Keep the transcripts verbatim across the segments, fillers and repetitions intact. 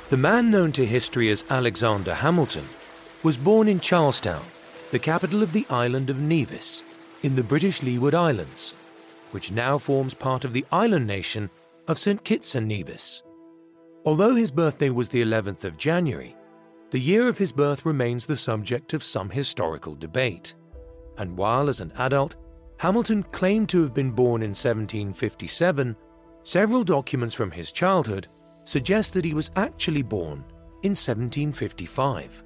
The man known to history as Alexander Hamilton was born in Charlestown, the capital of the island of Nevis, in the British Leeward Islands, which now forms part of the island nation of Saint Kitts and Nevis. Although his birthday was the eleventh of January, the year of his birth remains the subject of some historical debate. And while as an adult, Hamilton claimed to have been born in seventeen fifty-seven, several documents from his childhood suggest that he was actually born in seventeen fifty-five.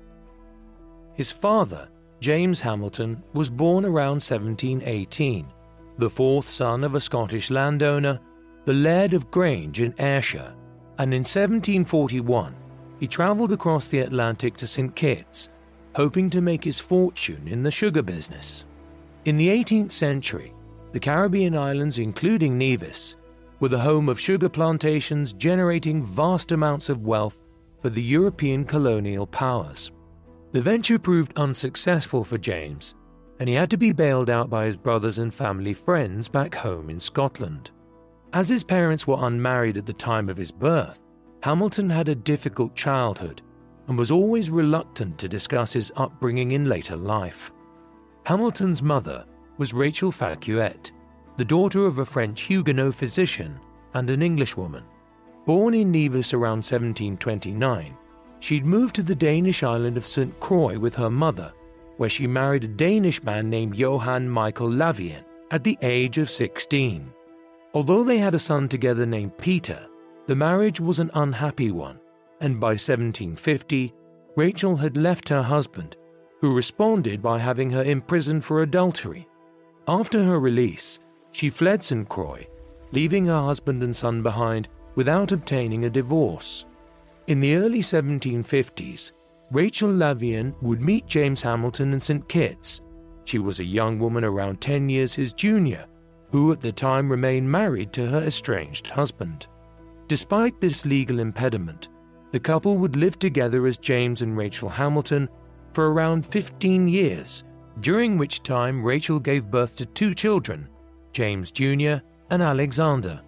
His father, James Hamilton, was born around seventeen eighteen, the fourth son of a Scottish landowner, the Laird of Grange in Ayrshire, and in seventeen forty-one he travelled across the Atlantic to Saint Kitts, hoping to make his fortune in the sugar business. In the eighteenth century, the Caribbean islands, including Nevis, were the home of sugar plantations generating vast amounts of wealth for the European colonial powers. The venture proved unsuccessful for James, and he had to be bailed out by his brothers and family friends back home in Scotland. As his parents were unmarried at the time of his birth, Hamilton had a difficult childhood and was always reluctant to discuss his upbringing in later life. Hamilton's mother was Rachel Falcuet, the daughter of a French Huguenot physician and an Englishwoman. Born in Nevis around seventeen twenty-nine, she'd moved to the Danish island of Saint Croix with her mother, where she married a Danish man named Johann Michael Lavien at the age of sixteen. Although they had a son together named Peter, the marriage was an unhappy one, and by seventeen fifty, Rachel had left her husband, who responded by having her imprisoned for adultery. After her release, she fled Saint Croix, leaving her husband and son behind without obtaining a divorce. In the early seventeen fifties, Rachel Lavien would meet James Hamilton in Saint Kitts. She was a young woman around ten years his junior, who at the time remained married to her estranged husband. Despite this legal impediment, the couple would live together as James and Rachel Hamilton for around fifteen years, during which time Rachel gave birth to two children, James Junior and Alexander.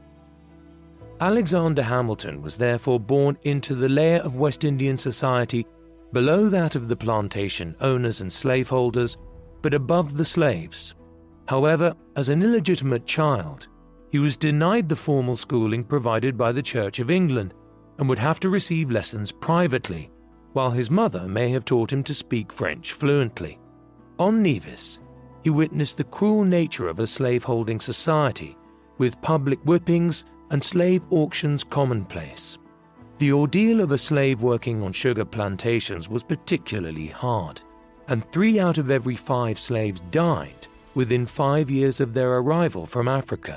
Alexander Hamilton was therefore born into the layer of West Indian society below that of the plantation owners and slaveholders, but above the slaves. However, as an illegitimate child, he was denied the formal schooling provided by the Church of England and would have to receive lessons privately, while his mother may have taught him to speak French fluently. On Nevis, he witnessed the cruel nature of a slaveholding society, with public whippings and slave auctions commonplace. The ordeal of a slave working on sugar plantations was particularly hard, and three out of every five slaves died within five years of their arrival from Africa.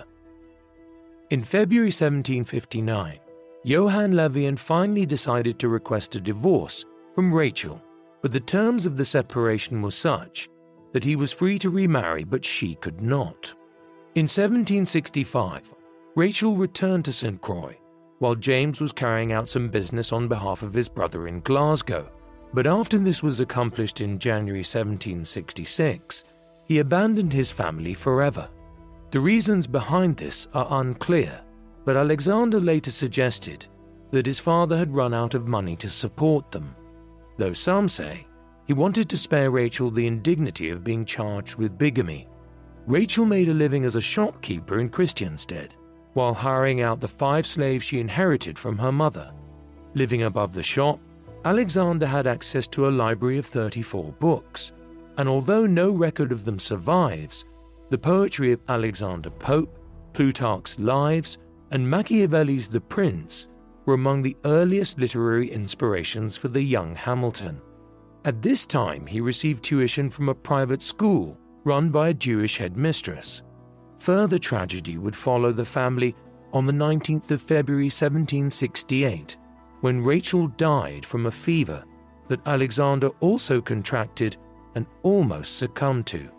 In February seventeen fifty-nine, Johann Lavien finally decided to request a divorce from Rachel, but the terms of the separation were such that he was free to remarry, but she could not. In seventeen sixty-five, Rachel returned to Saint Croix, while James was carrying out some business on behalf of his brother in Glasgow, but after this was accomplished in January seventeen sixty-six, he abandoned his family forever. The reasons behind this are unclear, but Alexander later suggested that his father had run out of money to support them, though some say he wanted to spare Rachel the indignity of being charged with bigamy. Rachel made a living as a shopkeeper in Christiansted, while hiring out the five slaves she inherited from her mother. Living above the shop, Alexander had access to a library of thirty-four books, and although no record of them survives, the poetry of Alexander Pope, Plutarch's Lives, and Machiavelli's The Prince were among the earliest literary inspirations for the young Hamilton. At this time, he received tuition from a private school run by a Jewish headmistress. Further tragedy would follow the family on the nineteenth of February seventeen sixty-eight, when Rachel died from a fever that Alexander also contracted and almost succumbed to.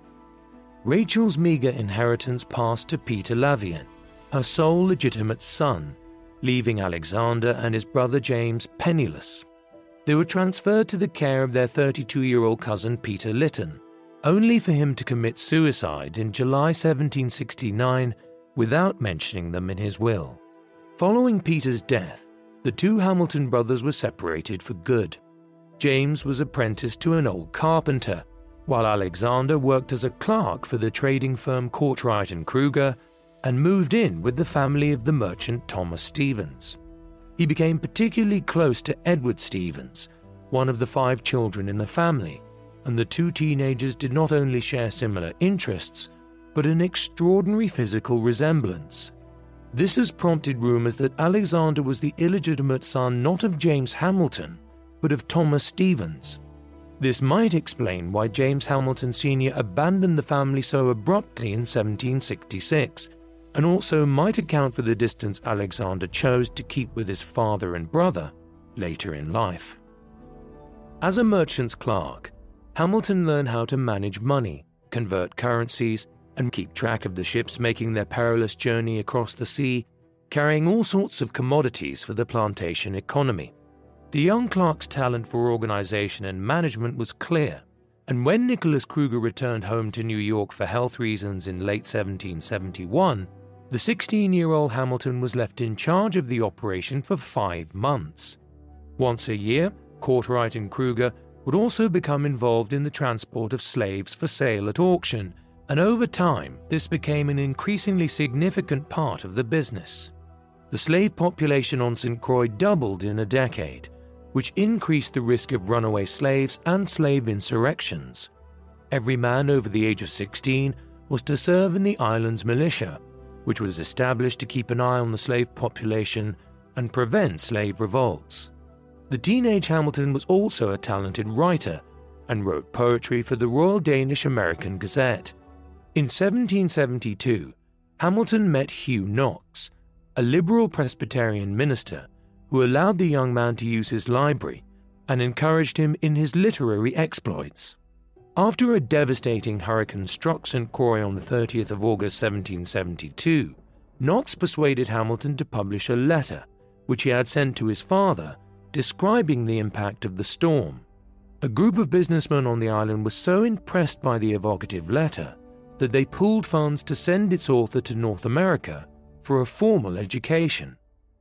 Rachel's meager inheritance passed to Peter Lavien, her sole legitimate son, leaving Alexander and his brother James penniless. They were transferred to the care of their thirty-two-year-old cousin Peter Lytton, only for him to commit suicide in July seventeen sixty-nine without mentioning them in his will. Following Peter's death, the two Hamilton brothers were separated for good. James was apprenticed to an old carpenter, while Alexander worked as a clerk for the trading firm Courtright and Kruger and moved in with the family of the merchant Thomas Stevens. He became particularly close to Edward Stevens, one of the five children in the family, and the two teenagers did not only share similar interests, but an extraordinary physical resemblance. This has prompted rumors that Alexander was the illegitimate son not of James Hamilton, but of Thomas Stevens. This might explain why James Hamilton Senior abandoned the family so abruptly in seventeen sixty-six, and also might account for the distance Alexander chose to keep with his father and brother later in life. As a merchant's clerk, Hamilton learned how to manage money, convert currencies, and keep track of the ships making their perilous journey across the sea, carrying all sorts of commodities for the plantation economy. The young clerk's talent for organization and management was clear, and when Nicholas Kruger returned home to New York for health reasons in late seventeen seventy-one, the sixteen-year-old Hamilton was left in charge of the operation for five months. Once a year, Courtright and Kruger would also become involved in the transport of slaves for sale at auction, and over time this became an increasingly significant part of the business. The slave population on Saint Croix doubled in a decade, which increased the risk of runaway slaves and slave insurrections. Every man over the age of sixteen was to serve in the island's militia, which was established to keep an eye on the slave population and prevent slave revolts. The teenage Hamilton was also a talented writer and wrote poetry for the Royal Danish American Gazette. In seventeen seventy-two, Hamilton met Hugh Knox, a liberal Presbyterian minister who allowed the young man to use his library and encouraged him in his literary exploits. After a devastating hurricane struck Saint Croix on the thirtieth of August seventeen seventy-two, Knox persuaded Hamilton to publish a letter, which he had sent to his father, describing the impact of the storm. A group of businessmen on the island was so impressed by the evocative letter that they pooled funds to send its author to North America for a formal education.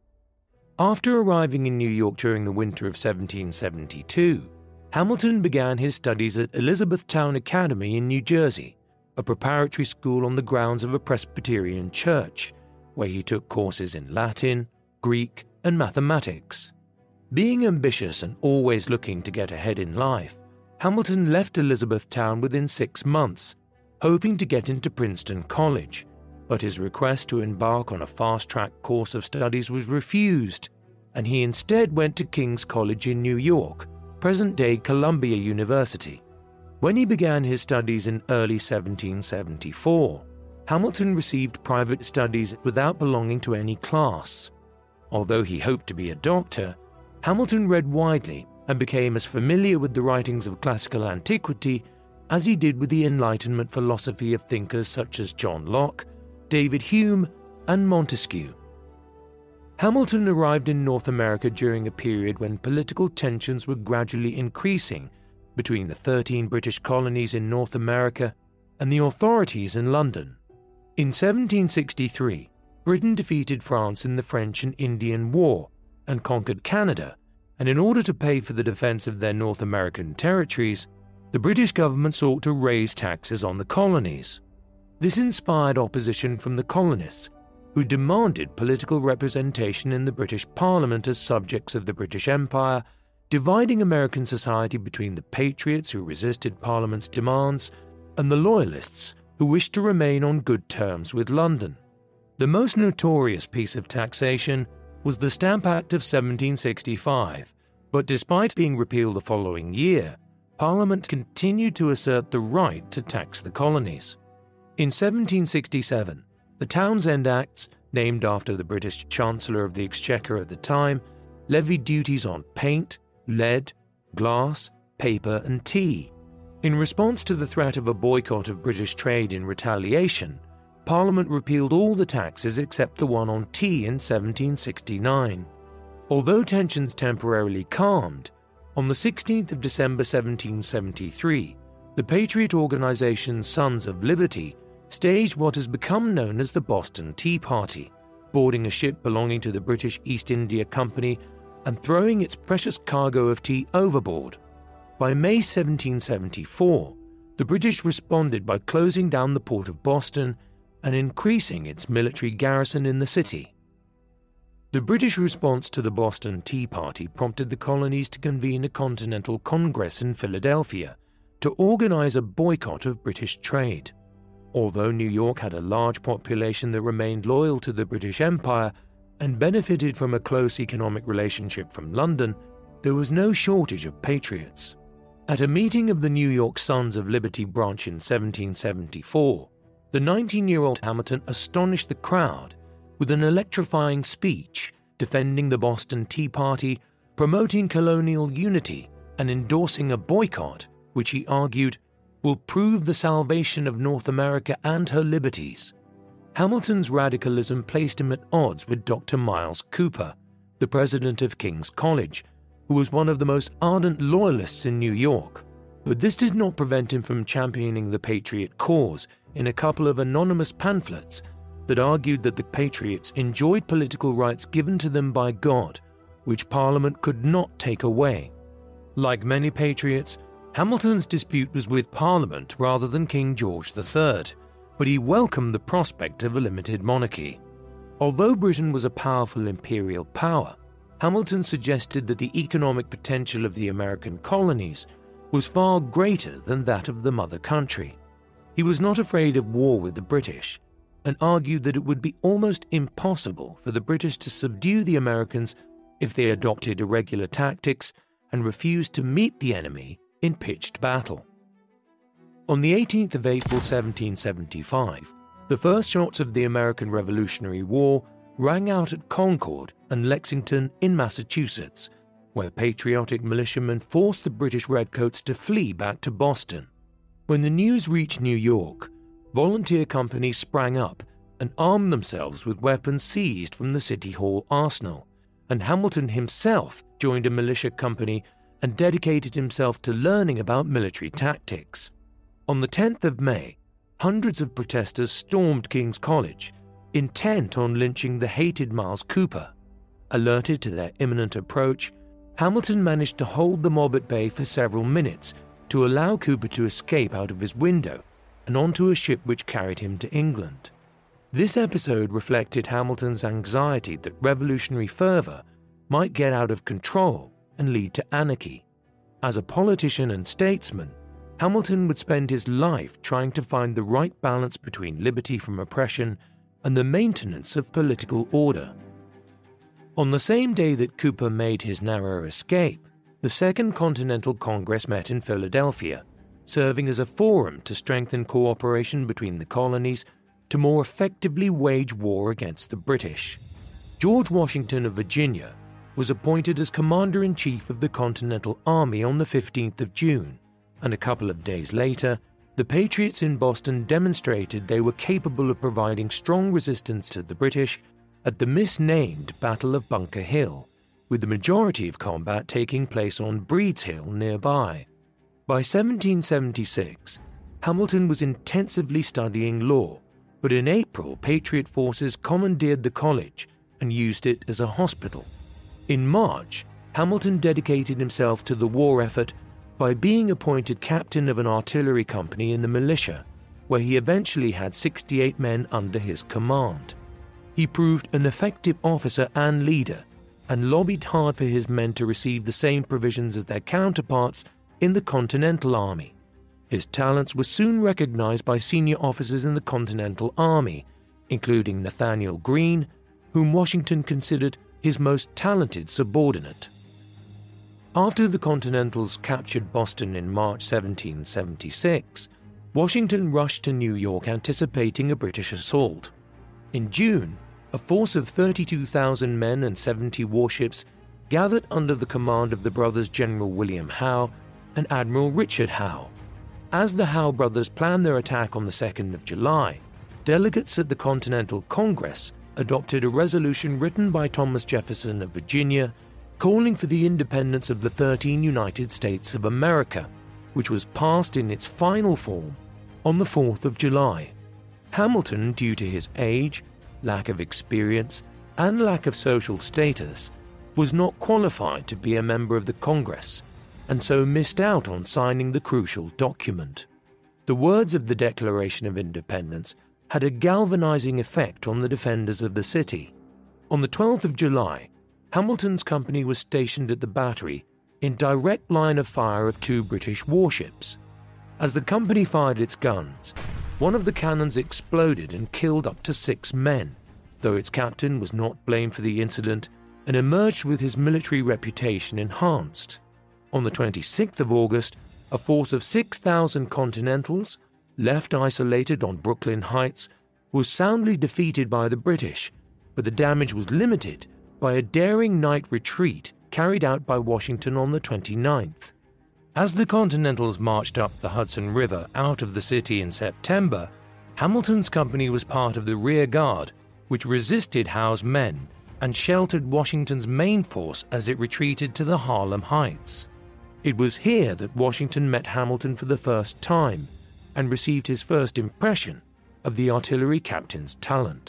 After arriving in New York during the winter of seventeen seventy-two, Hamilton began his studies at Elizabethtown Academy in New Jersey, a preparatory school on the grounds of a Presbyterian church, where he took courses in Latin, Greek, and mathematics. Being ambitious and always looking to get ahead in life, Hamilton left Elizabethtown within six months, hoping to get into Princeton College, but his request to embark on a fast-track course of studies was refused, and he instead went to King's College in New York, present-day Columbia University. When he began his studies in early seventeen seventy-four, Hamilton received private studies without belonging to any class. Although he hoped to be a doctor, Hamilton read widely and became as familiar with the writings of classical antiquity as he did with the Enlightenment philosophy of thinkers such as John Locke, David Hume, and Montesquieu. Hamilton arrived in North America during a period when political tensions were gradually increasing between the thirteen British colonies in North America and the authorities in London. In seventeen sixty-three, Britain defeated France in the French and Indian War and conquered Canada, and in order to pay for the defense of their North American territories, the British government sought to raise taxes on the colonies. This inspired opposition from the colonists, who demanded political representation in the British Parliament as subjects of the British Empire, dividing American society between the patriots who resisted Parliament's demands and the loyalists who wished to remain on good terms with London. The most notorious piece of taxation was the Stamp Act of seventeen sixty-five, but despite being repealed the following year, Parliament continued to assert the right to tax the colonies. In seventeen sixty-seven, the Townshend Acts, named after the British Chancellor of the Exchequer at the time, levied duties on paint, lead, glass, paper, and tea. In response to the threat of a boycott of British trade in retaliation, Parliament repealed all the taxes except the one on tea in seventeen sixty-nine. Although tensions temporarily calmed, on the sixteenth of December seventeen seventy-three, the patriot organization Sons of Liberty staged what has become known as the Boston Tea Party, boarding a ship belonging to the British East India Company and throwing its precious cargo of tea overboard. By May seventeen seventy-four, the British responded by closing down the port of Boston and increasing its military garrison in the city. The British response to the Boston Tea Party prompted the colonies to convene a Continental Congress in Philadelphia to organize a boycott of British trade. Although New York had a large population that remained loyal to the British Empire and benefited from a close economic relationship from London, there was no shortage of patriots. At a meeting of the New York Sons of Liberty branch in seventeen seventy-four, the nineteen-year-old Hamilton astonished the crowd with an electrifying speech defending the Boston Tea Party, promoting colonial unity, and endorsing a boycott, which he argued will prove the salvation of North America and her liberties. Hamilton's radicalism placed him at odds with Doctor Miles Cooper, the president of King's College, who was one of the most ardent loyalists in New York. But this did not prevent him from championing the Patriot cause in a couple of anonymous pamphlets that argued that the Patriots enjoyed political rights given to them by God, which Parliament could not take away. Like many Patriots, Hamilton's dispute was with Parliament rather than King George the Third, but he welcomed the prospect of a limited monarchy. Although Britain was a powerful imperial power, Hamilton suggested that the economic potential of the American colonies was far greater than that of the mother country. He was not afraid of war with the British and argued that it would be almost impossible for the British to subdue the Americans if they adopted irregular tactics and refused to meet the enemy in pitched battle. On the eighteenth of April seventeen seventy-five, the first shots of the American Revolutionary War rang out at Concord and Lexington in Massachusetts, where patriotic militiamen forced the British redcoats to flee back to Boston. When the news reached New York, volunteer companies sprang up and armed themselves with weapons seized from the City Hall arsenal, and Hamilton himself joined a militia company and dedicated himself to learning about military tactics. On the tenth of May, hundreds of protesters stormed King's College, intent on lynching the hated Miles Cooper. Alerted to their imminent approach, Hamilton managed to hold the mob at bay for several minutes to allow Cooper to escape out of his window and onto a ship which carried him to England. This episode reflected Hamilton's anxiety that revolutionary fervor might get out of control and lead to anarchy. As a politician and statesman, Hamilton would spend his life trying to find the right balance between liberty from oppression and the maintenance of political order. On the same day that Cooper made his narrow escape, the Second Continental Congress met in Philadelphia, serving as a forum to strengthen cooperation between the colonies to more effectively wage war against the British. George Washington of Virginia was appointed as Commander-in-Chief of the Continental Army on the fifteenth of June, and a couple of days later, the Patriots in Boston demonstrated they were capable of providing strong resistance to the British at the misnamed Battle of Bunker Hill, with the majority of combat taking place on Breed's Hill nearby. By seventeen seventy-six, Hamilton was intensively studying law, but in April, Patriot forces commandeered the college and used it as a hospital. In March, Hamilton dedicated himself to the war effort by being appointed captain of an artillery company in the militia, where he eventually had sixty-eight men under his command. He proved an effective officer and leader, and lobbied hard for his men to receive the same provisions as their counterparts in the Continental Army. His talents were soon recognized by senior officers in the Continental Army, including Nathanael Greene, whom Washington considered his most talented subordinate. After the Continentals captured Boston in March seventeen seventy-six, Washington rushed to New York anticipating a British assault. In June, a force of thirty-two thousand men and seventy warships gathered under the command of the brothers General William Howe and Admiral Richard Howe. As the Howe brothers planned their attack on the second of July, delegates at the Continental Congress adopted a resolution written by Thomas Jefferson of Virginia calling for the independence of the thirteen United States of America, which was passed in its final form on the fourth of July. Hamilton, due to his age, lack of experience, and lack of social status, was not qualified to be a member of the Congress and so missed out on signing the crucial document. The words of the Declaration of Independence had a galvanizing effect on the defenders of the city. On the twelfth of July, Hamilton's company was stationed at the battery in direct line of fire of two British warships. As the company fired its guns, one of the cannons exploded and killed up to six men, though its captain was not blamed for the incident and emerged with his military reputation enhanced. On the twenty-sixth of August, a force of six thousand Continentals, left isolated on Brooklyn Heights, was soundly defeated by the British, but the damage was limited by a daring night retreat carried out by Washington on the twenty-ninth. As the Continentals marched up the Hudson River out of the city in September, Hamilton's company was part of the rear guard, which resisted Howe's men and sheltered Washington's main force as it retreated to the Harlem Heights. It was here that Washington met Hamilton for the first time and received his first impression of the artillery captain's talent.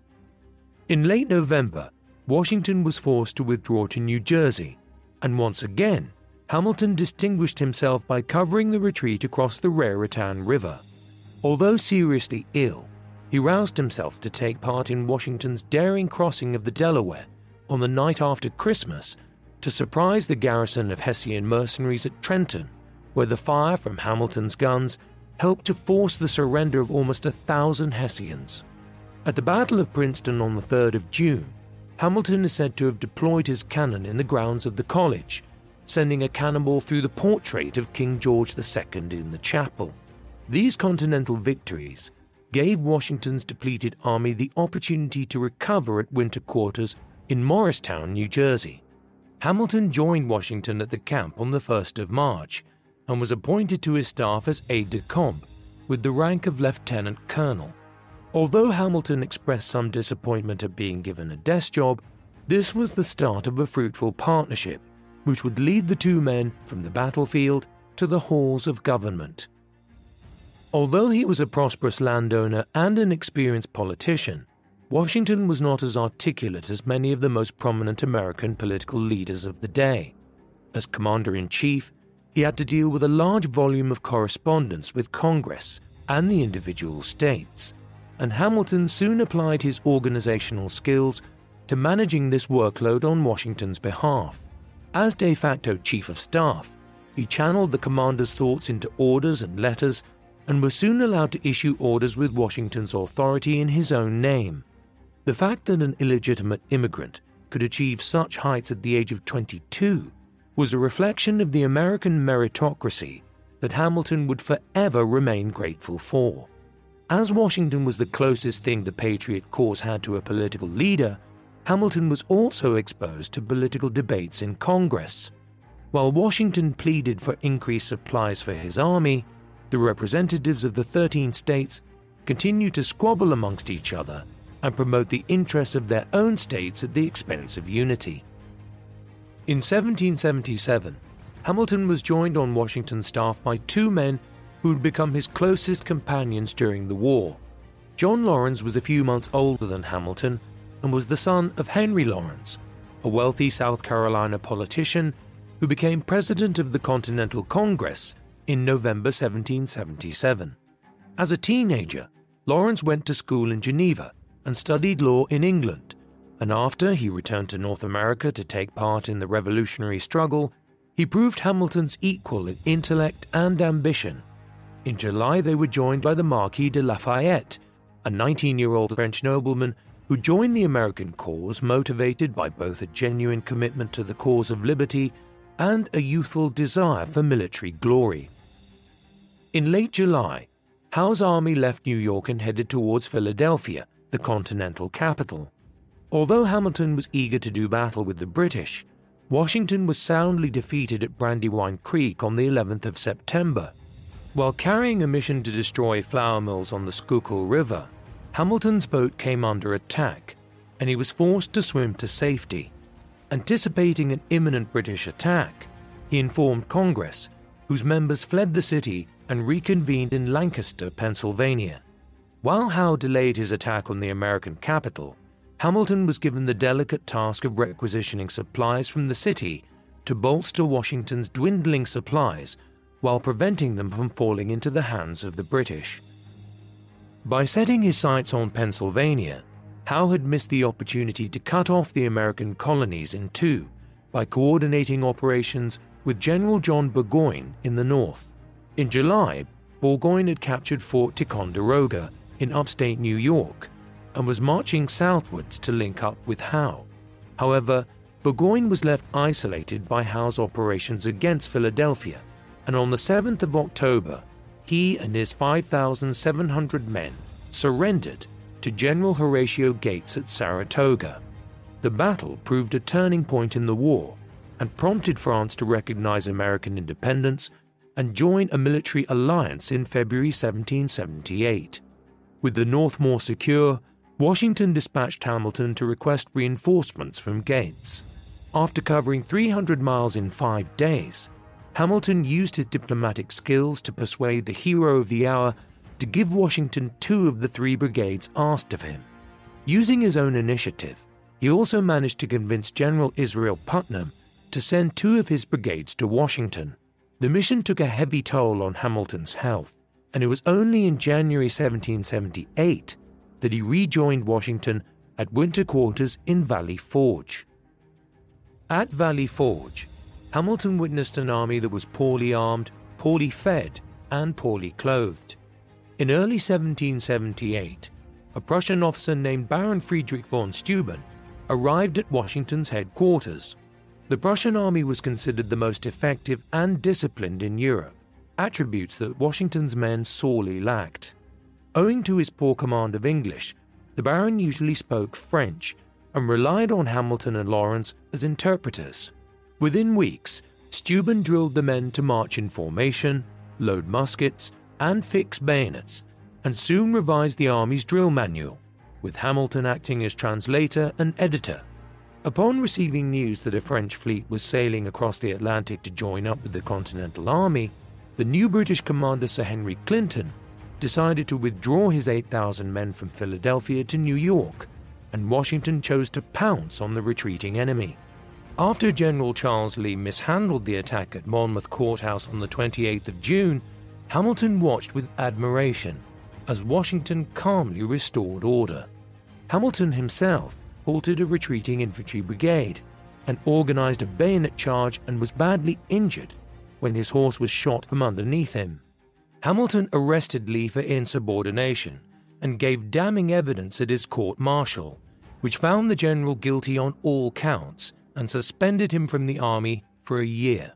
In late November, Washington was forced to withdraw to New Jersey, and once again, Hamilton distinguished himself by covering the retreat across the Raritan River. Although seriously ill, he roused himself to take part in Washington's daring crossing of the Delaware on the night after Christmas to surprise the garrison of Hessian mercenaries at Trenton, where the fire from Hamilton's guns helped to force the surrender of almost a thousand Hessians. At the Battle of Princeton on the third of June, Hamilton is said to have deployed his cannon in the grounds of the college, sending a cannonball through the portrait of King George the Second in the chapel. These Continental victories gave Washington's depleted army the opportunity to recover at winter quarters in Morristown, New Jersey. Hamilton joined Washington at the camp on the first of March and was appointed to his staff as aide-de-camp with the rank of lieutenant colonel. Although Hamilton expressed some disappointment at being given a desk job, this was the start of a fruitful partnership which would lead the two men from the battlefield to the halls of government. Although he was a prosperous landowner and an experienced politician, Washington was not as articulate as many of the most prominent American political leaders of the day. As commander-in-chief, he had to deal with a large volume of correspondence with Congress and the individual states, and Hamilton soon applied his organizational skills to managing this workload on Washington's behalf. As de facto chief of staff, he channeled the commander's thoughts into orders and letters and was soon allowed to issue orders with Washington's authority in his own name. The fact that an illegitimate immigrant could achieve such heights at the age of twenty-two was a reflection of the American meritocracy that Hamilton would forever remain grateful for. As Washington was the closest thing the Patriot cause had to a political leader, Hamilton was also exposed to political debates in Congress. While Washington pleaded for increased supplies for his army, the representatives of the thirteen states continued to squabble amongst each other and promote the interests of their own states at the expense of unity. In seventeen seventy-seven, Hamilton was joined on Washington's staff by two men who would become his closest companions during the war. John Laurens was a few months older than Hamilton and was the son of Henry Laurens, a wealthy South Carolina politician who became president of the Continental Congress in November seventeen seventy-seven. As a teenager, Laurens went to school in Geneva and studied law in England, and after he returned to North America to take part in the Revolutionary struggle, he proved Hamilton's equal in intellect and ambition. In July, they were joined by the Marquis de Lafayette, a nineteen-year-old French nobleman who joined the American cause motivated by both a genuine commitment to the cause of liberty and a youthful desire for military glory. In late July, Howe's army left New York and headed towards Philadelphia, the Continental capital. Although Hamilton was eager to do battle with the British, Washington was soundly defeated at Brandywine Creek on the eleventh of September. While carrying a mission to destroy flour mills on the Schuylkill River, Hamilton's boat came under attack, and he was forced to swim to safety. Anticipating an imminent British attack, he informed Congress, whose members fled the city and reconvened in Lancaster, Pennsylvania. While Howe delayed his attack on the American capital, Hamilton was given the delicate task of requisitioning supplies from the city to bolster Washington's dwindling supplies while preventing them from falling into the hands of the British. By setting his sights on Pennsylvania, Howe had missed the opportunity to cut off the American colonies in two by coordinating operations with General John Burgoyne in the north. In July, Burgoyne had captured Fort Ticonderoga in upstate New York and was marching southwards to link up with Howe. However, Burgoyne was left isolated by Howe's operations against Philadelphia, and on the seventh of October, he and his five thousand seven hundred men surrendered to General Horatio Gates at Saratoga. The battle proved a turning point in the war and prompted France to recognize American independence and join a military alliance in February seventeen seventy-eight. With the North more secure, Washington dispatched Hamilton to request reinforcements from Gates. After covering three hundred miles in five days, Hamilton used his diplomatic skills to persuade the hero of the hour to give Washington two of the three brigades asked of him. Using his own initiative, he also managed to convince General Israel Putnam to send two of his brigades to Washington. The mission took a heavy toll on Hamilton's health, and it was only in January seventeen seventy-eight that he rejoined Washington at winter quarters in Valley Forge. At Valley Forge, Hamilton witnessed an army that was poorly armed, poorly fed, and poorly clothed. In early seventeen seventy-eight, a Prussian officer named Baron Friedrich von Steuben arrived at Washington's headquarters. The Prussian army was considered the most effective and disciplined in Europe, attributes that Washington's men sorely lacked. Owing to his poor command of English, the Baron usually spoke French and relied on Hamilton and Lawrence as interpreters. Within weeks, Steuben drilled the men to march in formation, load muskets, and fix bayonets, and soon revised the army's drill manual, with Hamilton acting as translator and editor. Upon receiving news that a French fleet was sailing across the Atlantic to join up with the Continental Army, the new British commander Sir Henry Clinton decided to withdraw his eight thousand men from Philadelphia to New York, and Washington chose to pounce on the retreating enemy. After General Charles Lee mishandled the attack at Monmouth Courthouse on the twenty-eighth of June, Hamilton watched with admiration as Washington calmly restored order. Hamilton himself halted a retreating infantry brigade and organized a bayonet charge and was badly injured when his horse was shot from underneath him. Hamilton arrested Lee for insubordination and gave damning evidence at his court-martial, which found the general guilty on all counts and suspended him from the army for a year.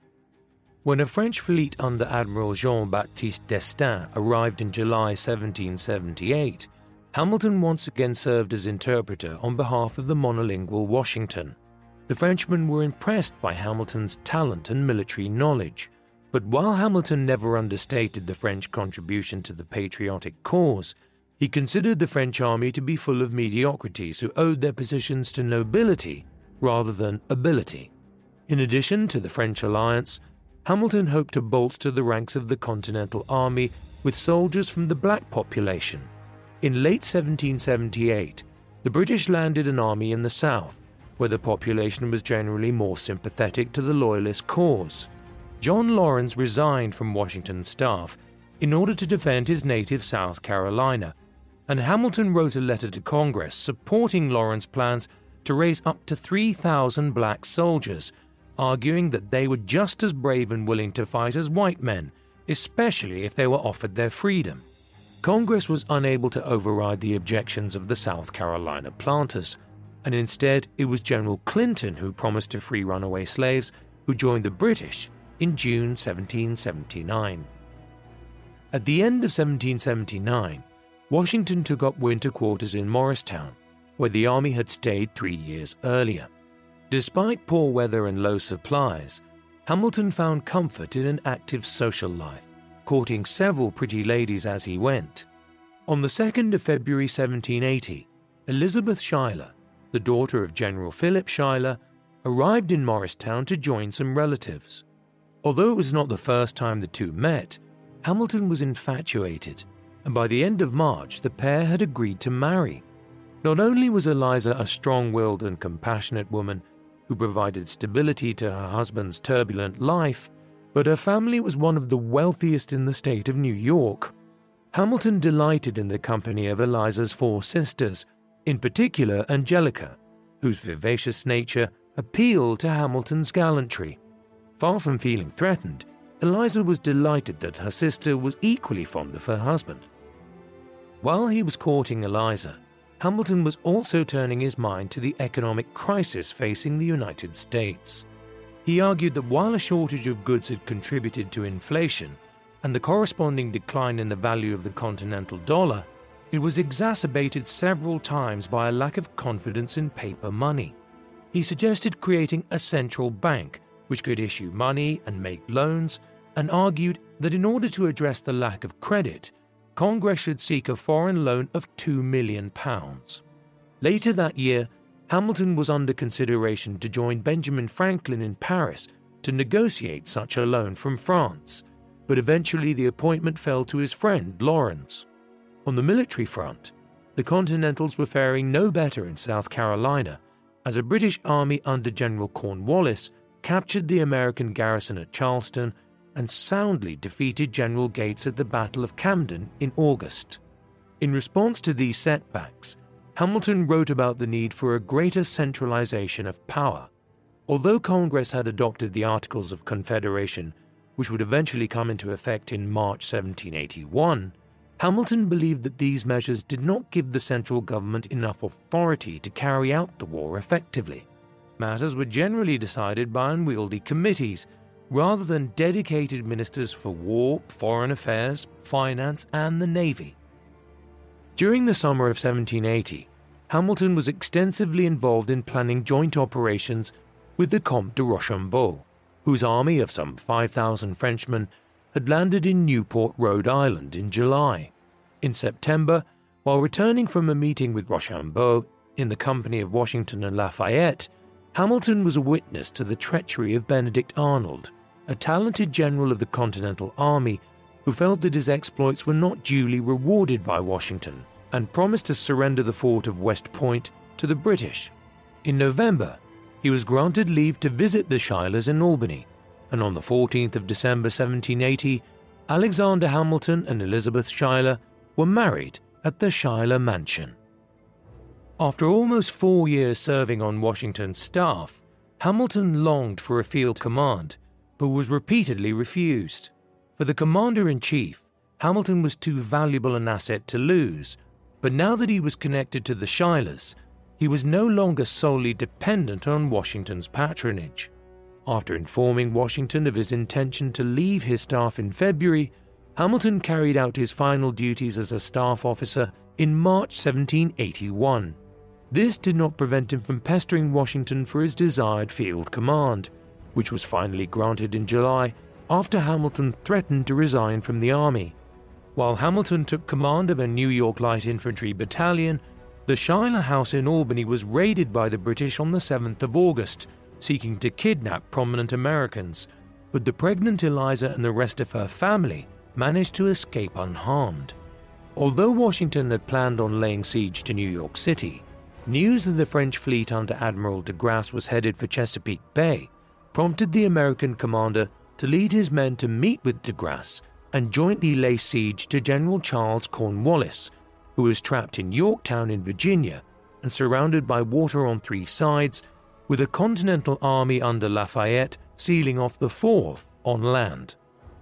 When a French fleet under Admiral Jean-Baptiste d'Estaing arrived in July seventeen seventy-eight, Hamilton once again served as interpreter on behalf of the monolingual Washington. The Frenchmen were impressed by Hamilton's talent and military knowledge, but while Hamilton never understated the French contribution to the patriotic cause, he considered the French army to be full of mediocrities who owed their positions to nobility rather than ability. In addition to the French alliance, Hamilton hoped to bolster the ranks of the Continental Army with soldiers from the black population. In late seventeen seventy-eight, the British landed an army in the south, where the population was generally more sympathetic to the Loyalist cause. John Laurens resigned from Washington's staff in order to defend his native South Carolina, and Hamilton wrote a letter to Congress supporting Laurens' plans to raise up to three thousand black soldiers, arguing that they were just as brave and willing to fight as white men, especially if they were offered their freedom. Congress was unable to override the objections of the South Carolina planters, and instead it was General Clinton who promised to free runaway slaves who joined the British in June seventeen seventy-nine. At the end of seventeen seventy-nine, Washington took up winter quarters in Morristown, where the army had stayed three years earlier. Despite poor weather and low supplies, Hamilton found comfort in an active social life, courting several pretty ladies as he went. On the second of February seventeen eighty, Elizabeth Schuyler, the daughter of General Philip Schuyler, arrived in Morristown to join some relatives. Although it was not the first time the two met, Hamilton was infatuated, and by the end of March the pair had agreed to marry. Not only was Eliza a strong-willed and compassionate woman who provided stability to her husband's turbulent life, but her family was one of the wealthiest in the state of New York. Hamilton delighted in the company of Eliza's four sisters, in particular Angelica, whose vivacious nature appealed to Hamilton's gallantry. Far from feeling threatened, Eliza was delighted that her sister was equally fond of her husband. While he was courting Eliza, Hamilton was also turning his mind to the economic crisis facing the United States. He argued that while a shortage of goods had contributed to inflation and the corresponding decline in the value of the continental dollar, it was exacerbated several times by a lack of confidence in paper money. He suggested creating a central bank which could issue money and make loans, and argued that in order to address the lack of credit, Congress should seek a foreign loan of two million pounds. Later that year, Hamilton was under consideration to join Benjamin Franklin in Paris to negotiate such a loan from France, but eventually the appointment fell to his friend Lawrence. On the military front, the Continentals were faring no better in South Carolina, as a British army under General Cornwallis captured the American garrison at Charleston and soundly defeated General Gates at the Battle of Camden in August. In response to these setbacks, Hamilton wrote about the need for a greater centralization of power. Although Congress had adopted the Articles of Confederation, which would eventually come into effect in March seventeen eighty-one, Hamilton believed that these measures did not give the central government enough authority to carry out the war effectively. Matters were generally decided by unwieldy committees, rather than dedicated ministers for war, foreign affairs, finance, and the navy. During the summer of seventeen eighty, Hamilton was extensively involved in planning joint operations with the Comte de Rochambeau, whose army of some five thousand Frenchmen had landed in Newport, Rhode Island in July. In September, while returning from a meeting with Rochambeau in the company of Washington and Lafayette, Hamilton was a witness to the treachery of Benedict Arnold, a talented general of the Continental Army who felt that his exploits were not duly rewarded by Washington and promised to surrender the fort of West Point to the British. In November, he was granted leave to visit the Schuylers in Albany, and on the fourteenth of December seventeen eighty, Alexander Hamilton and Elizabeth Schuyler were married at the Schuyler Mansion. After almost four years serving on Washington's staff, Hamilton longed for a field command, but was repeatedly refused. For the commander-in-chief, Hamilton was too valuable an asset to lose, but now that he was connected to the Schuylers, he was no longer solely dependent on Washington's patronage. After informing Washington of his intention to leave his staff in February, Hamilton carried out his final duties as a staff officer in March seventeen eighty-one. This did not prevent him from pestering Washington for his desired field command, which was finally granted in July after Hamilton threatened to resign from the army. While Hamilton took command of a New York Light Infantry battalion, the Schuyler House in Albany was raided by the British on the seventh of August, seeking to kidnap prominent Americans, but the pregnant Eliza and the rest of her family managed to escape unharmed. Although Washington had planned on laying siege to New York City, news that the French fleet under Admiral de Grasse was headed for Chesapeake Bay prompted the American commander to lead his men to meet with de Grasse and jointly lay siege to General Charles Cornwallis, who was trapped in Yorktown in Virginia and surrounded by water on three sides, with a Continental Army under Lafayette sealing off the fourth on land.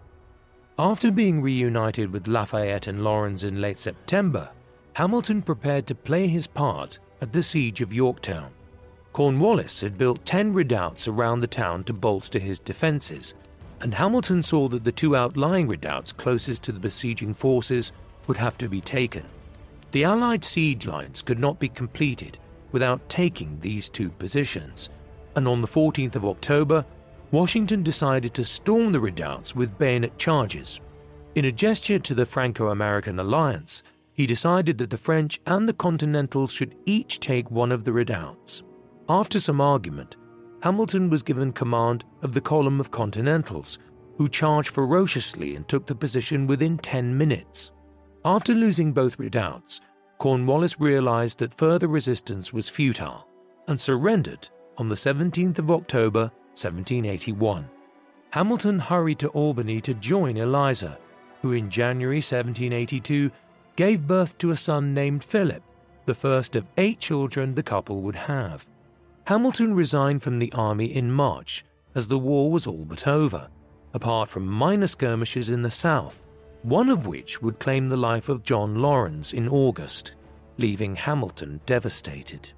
After being reunited with Lafayette and Lawrence in late September, Hamilton prepared to play his part at the siege of Yorktown. Cornwallis had built ten redoubts around the town to bolster his defences, and Hamilton saw that the two outlying redoubts closest to the besieging forces would have to be taken. The Allied siege lines could not be completed without taking these two positions, and on the fourteenth of October, Washington decided to storm the redoubts with bayonet charges. In a gesture to the Franco-American alliance, he decided that the French and the Continentals should each take one of the redoubts. After some argument, Hamilton was given command of the column of Continentals, who charged ferociously and took the position within ten minutes. After losing both redoubts, Cornwallis realized that further resistance was futile and surrendered on the seventeenth of October, seventeen eighty-one. Hamilton hurried to Albany to join Eliza, who in January seventeen eighty-two gave birth to a son named Philip, the first of eight children the couple would have. Hamilton resigned from the army in March as the war was all but over, apart from minor skirmishes in the south, one of which would claim the life of John Laurens in August, leaving Hamilton devastated.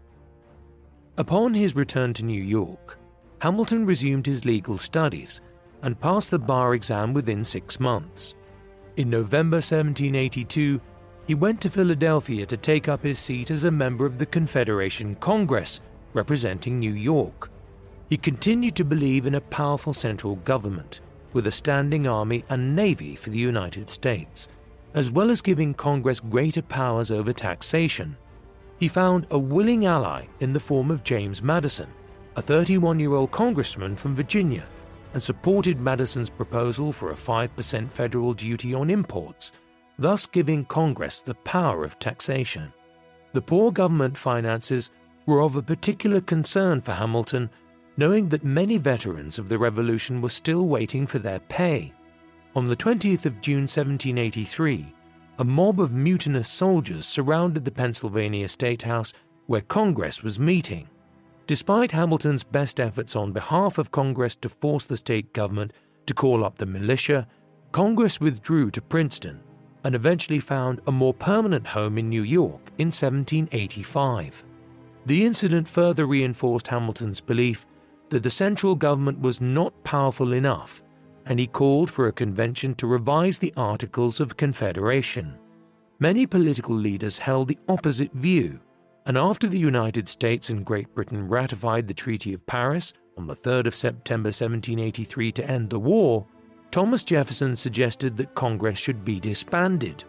Upon his return to New York, Hamilton resumed his legal studies and passed the bar exam within six months. In November seventeen eighty-two, he went to Philadelphia to take up his seat as a member of the Confederation Congress, representing New York. He continued to believe in a powerful central government, with a standing army and navy for the United States, as well as giving Congress greater powers over taxation. He found a willing ally in the form of James Madison, a thirty-one-year-old congressman from Virginia, and supported Madison's proposal for a five percent federal duty on imports, thus giving Congress the power of taxation. The poor government finances were of a particular concern for Hamilton, knowing that many veterans of the Revolution were still waiting for their pay. On the twentieth of June seventeen eighty-three, a mob of mutinous soldiers surrounded the Pennsylvania State House where Congress was meeting. Despite Hamilton's best efforts on behalf of Congress to force the state government to call up the militia, Congress withdrew to Princeton and eventually found a more permanent home in New York in seventeen eighty-five. The incident further reinforced Hamilton's belief that the central government was not powerful enough, and he called for a convention to revise the Articles of Confederation. Many political leaders held the opposite view, and after the United States and Great Britain ratified the Treaty of Paris on the third of September seventeen eighty-three to end the war, Thomas Jefferson suggested that Congress should be disbanded.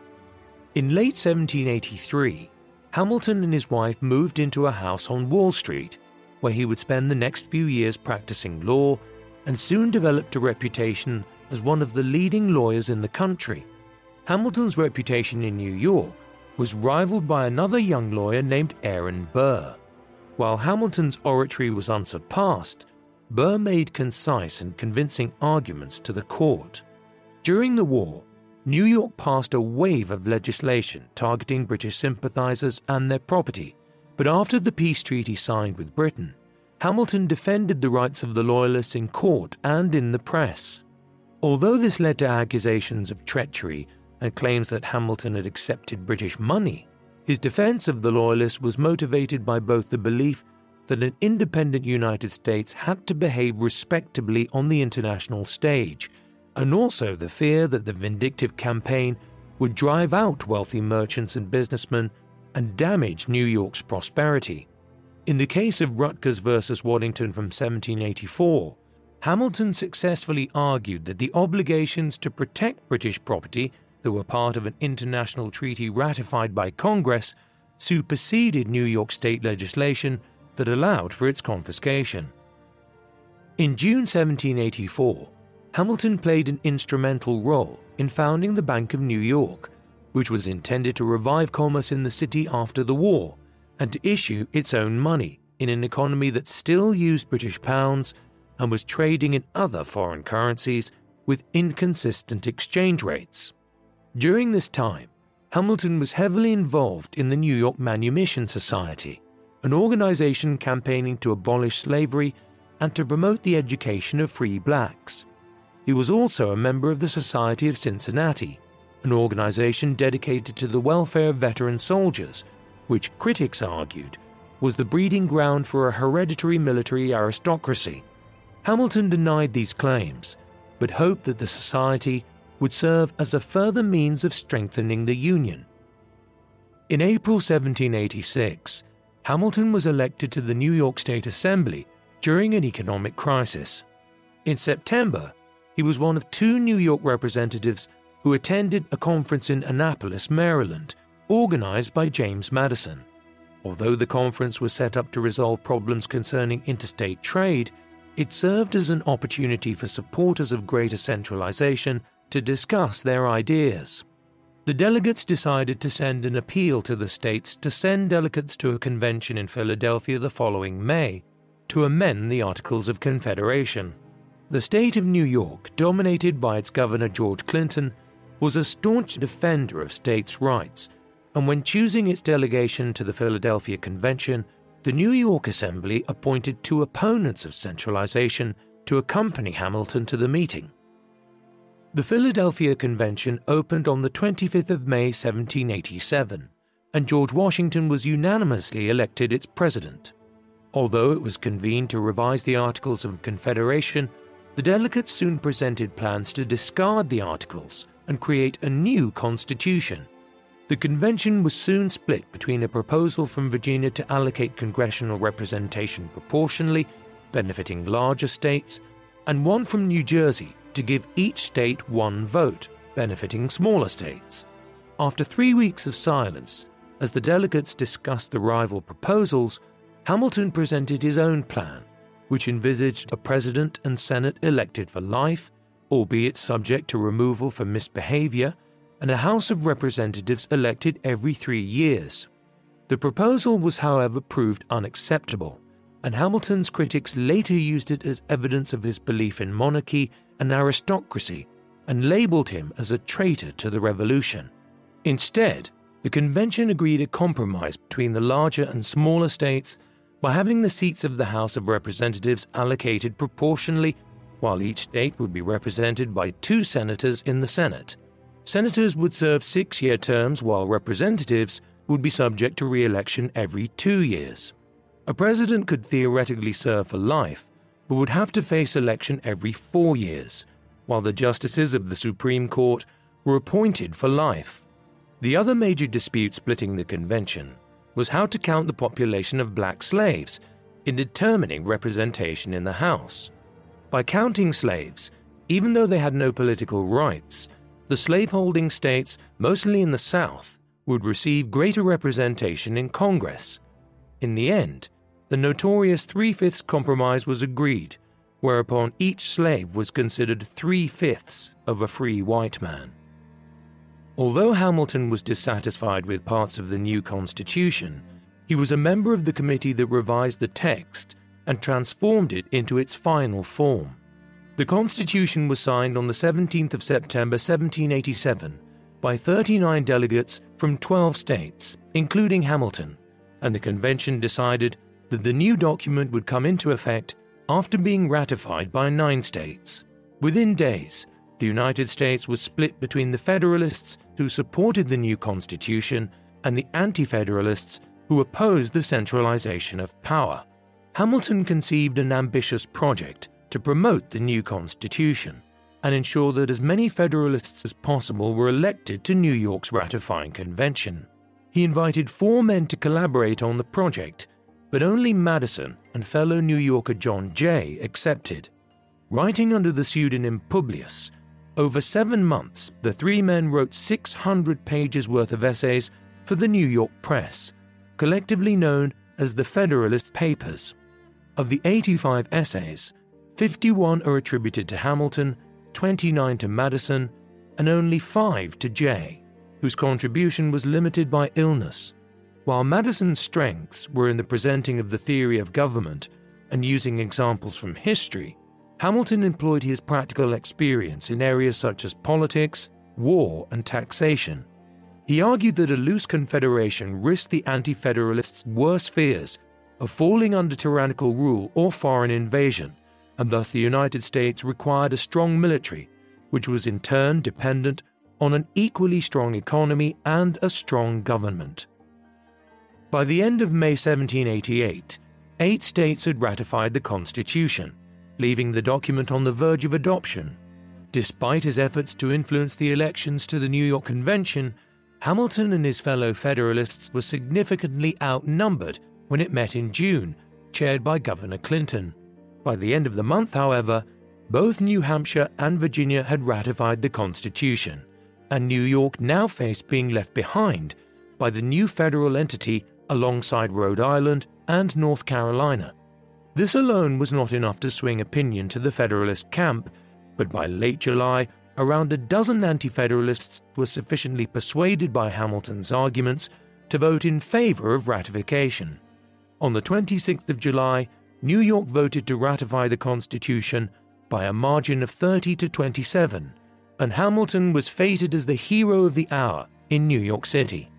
In late seventeen eighty-three, Hamilton and his wife moved into a house on Wall Street, where he would spend the next few years practicing law and soon developed a reputation as one of the leading lawyers in the country. Hamilton's reputation in New York was rivaled by another young lawyer named Aaron Burr. While Hamilton's oratory was unsurpassed, Burr made concise and convincing arguments to the court. During the war, New York passed a wave of legislation targeting British sympathizers and their property, but after the peace treaty signed with Britain, Hamilton defended the rights of the Loyalists in court and in the press. Although this led to accusations of treachery and claims that Hamilton had accepted British money, his defense of the Loyalists was motivated by both the belief that an independent United States had to behave respectably on the international stage, and also the fear that the vindictive campaign would drive out wealthy merchants and businessmen and damage New York's prosperity. In the case of Rutgers versus Waddington from seventeen eighty-four, Hamilton successfully argued that the obligations to protect British property that were part of an international treaty ratified by Congress superseded New York state legislation that allowed for its confiscation. In June seventeen eighty-four, Hamilton played an instrumental role in founding the Bank of New York, which was intended to revive commerce in the city after the war and to issue its own money in an economy that still used British pounds and was trading in other foreign currencies with inconsistent exchange rates. During this time, Hamilton was heavily involved in the New York Manumission Society, an organization campaigning to abolish slavery and to promote the education of free blacks. He was also a member of the Society of Cincinnati, an organization dedicated to the welfare of veteran soldiers, which critics argued was the breeding ground for a hereditary military aristocracy. Hamilton denied these claims, but hoped that the society would serve as a further means of strengthening the Union. In April seventeen eighty-six, Hamilton was elected to the New York State Assembly during an economic crisis. In September, he was one of two New York representatives who attended a conference in Annapolis, Maryland, organized by James Madison. Although the conference was set up to resolve problems concerning interstate trade, it served as an opportunity for supporters of greater centralization to discuss their ideas. the delegates decided to send an appeal to the states to send delegates to a convention in Philadelphia the following May to amend the Articles of Confederation. The state of New York, dominated by its governor George Clinton, was a staunch defender of states' rights, and when choosing its delegation to the Philadelphia Convention, the New York Assembly appointed two opponents of centralization to accompany Hamilton to the meeting. The Philadelphia Convention opened on the twenty-fifth of May seventeen eighty-seven, and George Washington was unanimously elected its president. Although it was convened to revise the Articles of Confederation, the delegates soon presented plans to discard the Articles and create a new constitution. The convention was soon split between a proposal from Virginia to allocate congressional representation proportionally, benefiting larger states, and one from New Jersey to give each state one vote, benefiting smaller states. After three weeks of silence, as the delegates discussed the rival proposals, Hamilton presented his own plan, which envisaged a president and Senate elected for life, albeit subject to removal for misbehavior, and a House of Representatives elected every three years. The proposal was, however, proved unacceptable, and Hamilton's critics later used it as evidence of his belief in monarchy and aristocracy, and labeled him as a traitor to the Revolution. Instead, the convention agreed a compromise between the larger and smaller states by having the seats of the House of Representatives allocated proportionally, while each state would be represented by two senators in the Senate. Senators would serve six-year terms, while representatives would be subject to re-election every two years. A president could theoretically serve for life, but would have to face election every four years, while the justices of the Supreme Court were appointed for life. The other major dispute splitting the convention was how to count the population of black slaves in determining representation in the House. By counting slaves, even though they had no political rights, the slaveholding states, mostly in the South, would receive greater representation in Congress. In the end, the notorious Three-Fifths Compromise was agreed, whereupon each slave was considered three-fifths of a free white man. Although Hamilton was dissatisfied with parts of the new Constitution, he was a member of the committee that revised the text and transformed it into its final form. The Constitution was signed on the seventeenth of September seventeen eighty-seven by thirty-nine delegates from twelve states, including Hamilton, and the convention decided that the new document would come into effect after being ratified by nine states. Within days, the United States was split between the Federalists who supported the new Constitution and the Anti-Federalists who opposed the centralization of power. Hamilton conceived an ambitious project to promote the new Constitution and ensure that as many Federalists as possible were elected to New York's ratifying convention. He invited four men to collaborate on the project, but only Madison and fellow New Yorker John Jay accepted. Writing under the pseudonym Publius, over seven months the three men wrote six hundred pages worth of essays for the New York press, collectively known as the Federalist Papers. Of the eighty-five essays, fifty-one are attributed to Hamilton, twenty-nine to Madison, and only five to Jay, whose contribution was limited by illness. While Madison's strengths were in the presenting of the theory of government and using examples from history, Hamilton employed his practical experience in areas such as politics, war, and taxation. He argued that a loose confederation risked the anti-federalists' worst fears of falling under tyrannical rule or foreign invasion, and thus the United States required a strong military, which was in turn dependent on an equally strong economy and a strong government. By the end of May seventeen eighty-eight, eight states had ratified the Constitution, leaving the document on the verge of adoption. Despite his efforts to influence the elections to the New York Convention, Hamilton and his fellow Federalists were significantly outnumbered when it met in June, chaired by Governor Clinton. By the end of the month, however, both New Hampshire and Virginia had ratified the Constitution, and New York now faced being left behind by the new federal entity alongside Rhode Island and North Carolina. This alone was not enough to swing opinion to the Federalist camp, but by late July, around a dozen anti-federalists were sufficiently persuaded by Hamilton's arguments to vote in favor of ratification. On the twenty-sixth of July, New York voted to ratify the Constitution by a margin of thirty to twenty-seven, and Hamilton was feted as the hero of the hour in New York City.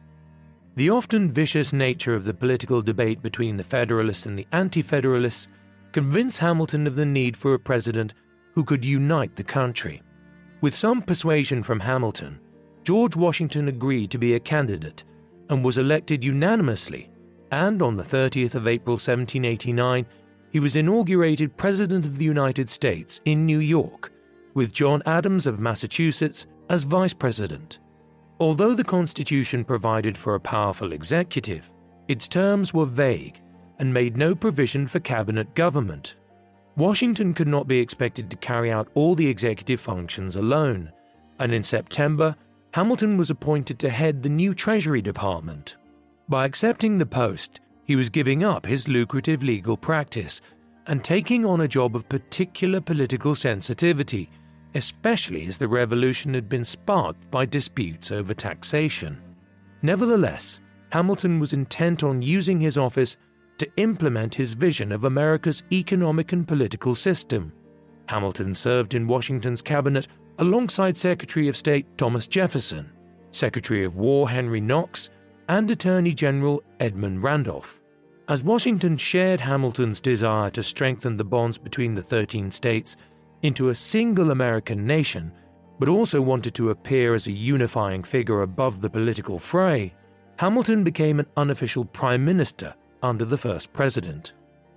The often vicious nature of the political debate between the Federalists and the Anti-Federalists convinced Hamilton of the need for a president who could unite the country. With some persuasion from Hamilton, George Washington agreed to be a candidate and was elected unanimously, and on the thirtieth of April seventeen eighty-nine, he was inaugurated President of the United States in New York, with John Adams of Massachusetts as Vice President. Although the Constitution provided for a powerful executive, its terms were vague and made no provision for cabinet government. Washington could not be expected to carry out all the executive functions alone, and in September, Hamilton was appointed to head the new Treasury Department. By accepting the post, he was giving up his lucrative legal practice and taking on a job of particular political sensitivity, especially as the revolution had been sparked by disputes over taxation. Nevertheless, Hamilton was intent on using his office to implement his vision of America's economic and political system. Hamilton served in Washington's cabinet alongside Secretary of State Thomas Jefferson, Secretary of War Henry Knox, and Attorney General Edmund Randolph. As Washington shared Hamilton's desire to strengthen the bonds between the thirteen states into a single American nation, but also wanted to appear as a unifying figure above the political fray, Hamilton became an unofficial prime minister under the first president.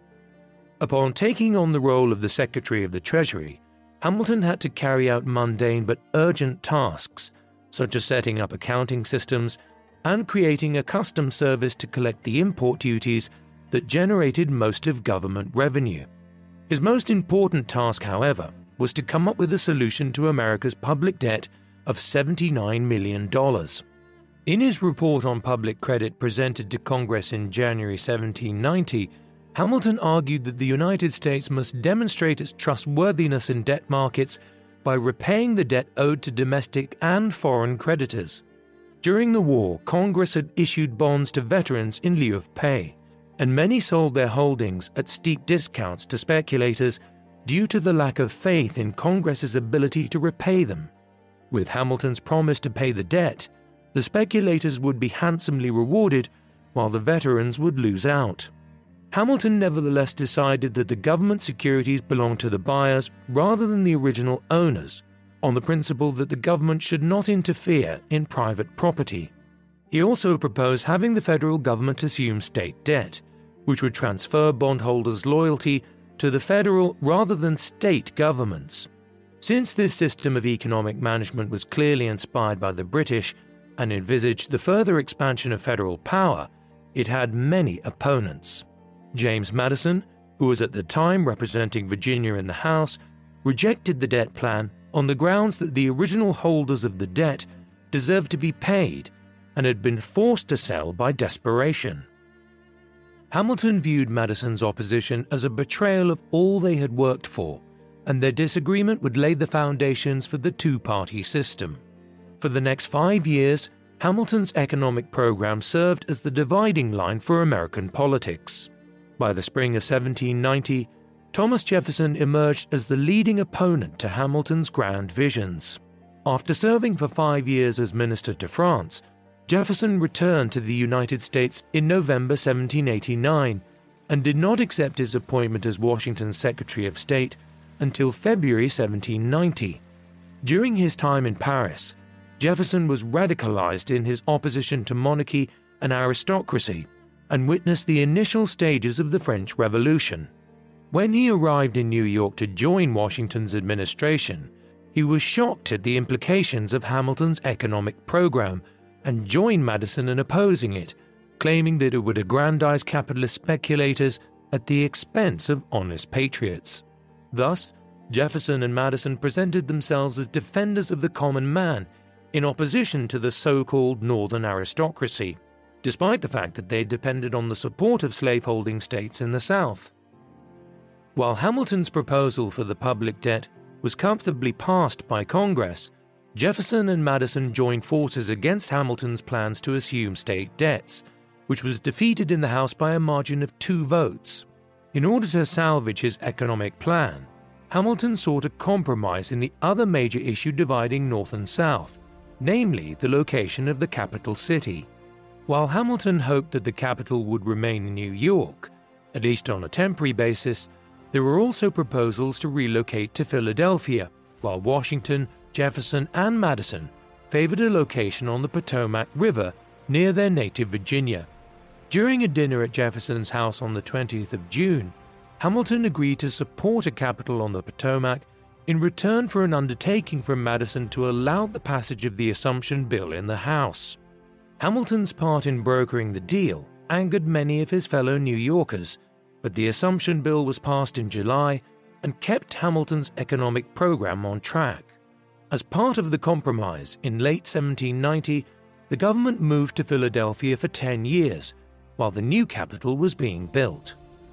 Upon taking on the role of the Secretary of the Treasury, Hamilton had to carry out mundane but urgent tasks, such as setting up accounting systems and creating a customs service to collect the import duties that generated most of government revenue. His most important task, however, was to come up with a solution to America's public debt of seventy-nine million dollars. In his report on public credit presented to Congress in January seventeen ninety, Hamilton argued that the United States must demonstrate its trustworthiness in debt markets by repaying the debt owed to domestic and foreign creditors. During the war, Congress had issued bonds to veterans in lieu of pay, and many sold their holdings at steep discounts to speculators due to the lack of faith in Congress's ability to repay them. With Hamilton's promise to pay the debt, the speculators would be handsomely rewarded while the veterans would lose out. Hamilton nevertheless decided that the government securities belonged to the buyers rather than the original owners, on the principle that the government should not interfere in private property. He also proposed having the federal government assume state debt, which would transfer bondholders' loyalty to the federal rather than state governments. Since this system of economic management was clearly inspired by the British and envisaged the further expansion of federal power, it had many opponents. James Madison, who was at the time representing Virginia in the House, rejected the debt plan on the grounds that the original holders of the debt deserved to be paid and had been forced to sell by desperation. Hamilton viewed Madison's opposition as a betrayal of all they had worked for, and their disagreement would lay the foundations for the two-party system. For the next five years, Hamilton's economic program served as the dividing line for American politics. By the spring of seventeen ninety, Thomas Jefferson emerged as the leading opponent to Hamilton's grand visions. After serving for five years as minister to France, Jefferson returned to the United States in November seventeen eighty-nine and did not accept his appointment as Washington's Secretary of State until February seventeen ninety. During his time in Paris, Jefferson was radicalized in his opposition to monarchy and aristocracy and witnessed the initial stages of the French Revolution. When he arrived in New York to join Washington's administration, he was shocked at the implications of Hamilton's economic program and joined Madison in opposing it, claiming that it would aggrandize capitalist speculators at the expense of honest patriots. Thus, Jefferson and Madison presented themselves as defenders of the common man in opposition to the so-called Northern aristocracy, despite the fact that they depended on the support of slaveholding states in the South. While Hamilton's proposal for the public debt was comfortably passed by Congress, Jefferson and Madison joined forces against Hamilton's plans to assume state debts, which was defeated in the House by a margin of two votes. In order to salvage his economic plan, Hamilton sought a compromise in the other major issue dividing North and South, namely the location of the capital city. While Hamilton hoped that the capital would remain in New York, at least on a temporary basis, there were also proposals to relocate to Philadelphia, while Washington, Jefferson, and Madison favored a location on the Potomac River near their native Virginia. During a dinner at Jefferson's house on the twentieth of June, Hamilton agreed to support a capital on the Potomac in return for an undertaking from Madison to allow the passage of the Assumption Bill in the House. Hamilton's part in brokering the deal angered many of his fellow New Yorkers, but the Assumption Bill was passed in July and kept Hamilton's economic program on track. As part of the compromise, in late seventeen ninety, the government moved to Philadelphia for ten years, while the new capital was being built.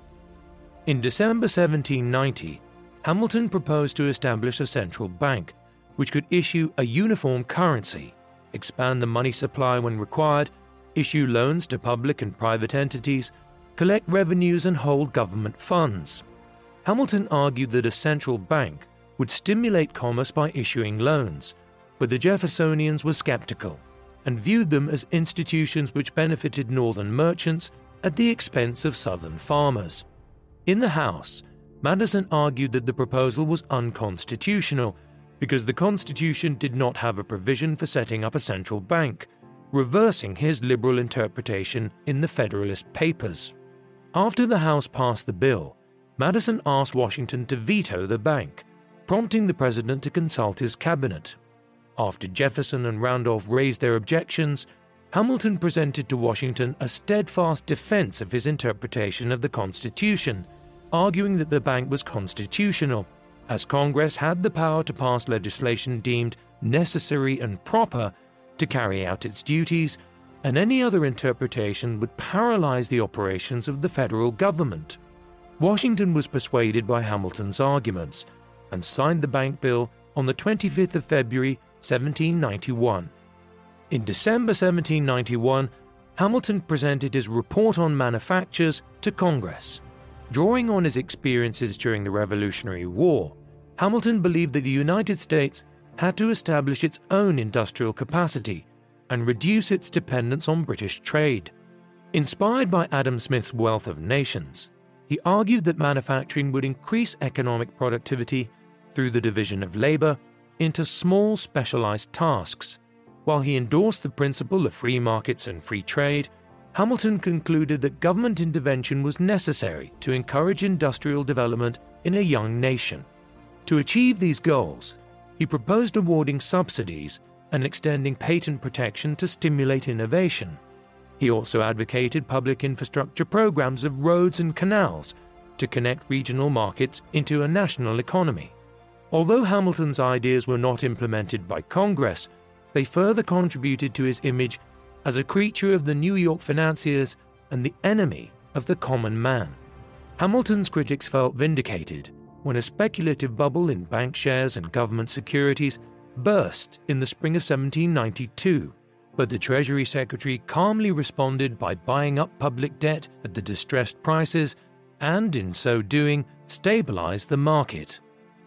In December seventeen ninety, Hamilton proposed to establish a central bank, which could issue a uniform currency, expand the money supply when required, issue loans to public and private entities, collect revenues and hold government funds. Hamilton argued that a central bank would stimulate commerce by issuing loans, but the Jeffersonians were skeptical and viewed them as institutions which benefited northern merchants at the expense of southern farmers. In the House, Madison argued that the proposal was unconstitutional because the Constitution did not have a provision for setting up a central bank, reversing his liberal interpretation in the Federalist Papers. After the House passed the bill, Madison asked Washington to veto the bank, prompting the president to consult his cabinet. After Jefferson and Randolph raised their objections, Hamilton presented to Washington a steadfast defense of his interpretation of the Constitution, arguing that the bank was constitutional, as Congress had the power to pass legislation deemed necessary and proper to carry out its duties, and any other interpretation would paralyze the operations of the federal government. Washington was persuaded by Hamilton's arguments and signed the bank bill on the twenty-fifth of February, seventeen ninety-one. In December seventeen ninety-one, Hamilton presented his Report on Manufactures to Congress. Drawing on his experiences during the Revolutionary War, Hamilton believed that the United States had to establish its own industrial capacity and reduce its dependence on British trade. Inspired by Adam Smith's Wealth of Nations, he argued that manufacturing would increase economic productivity through the division of labor into small specialized tasks. While he endorsed the principle of free markets and free trade, Hamilton concluded that government intervention was necessary to encourage industrial development in a young nation. To achieve these goals, he proposed awarding subsidies and extending patent protection to stimulate innovation. He also advocated public infrastructure programs of roads and canals to connect regional markets into a national economy. Although Hamilton's ideas were not implemented by Congress, they further contributed to his image as a creature of the New York financiers and the enemy of the common man. Hamilton's critics felt vindicated when a speculative bubble in bank shares and government securities burst in the spring of seventeen ninety-two, but the Treasury Secretary calmly responded by buying up public debt at the distressed prices and, in so doing, stabilized the market.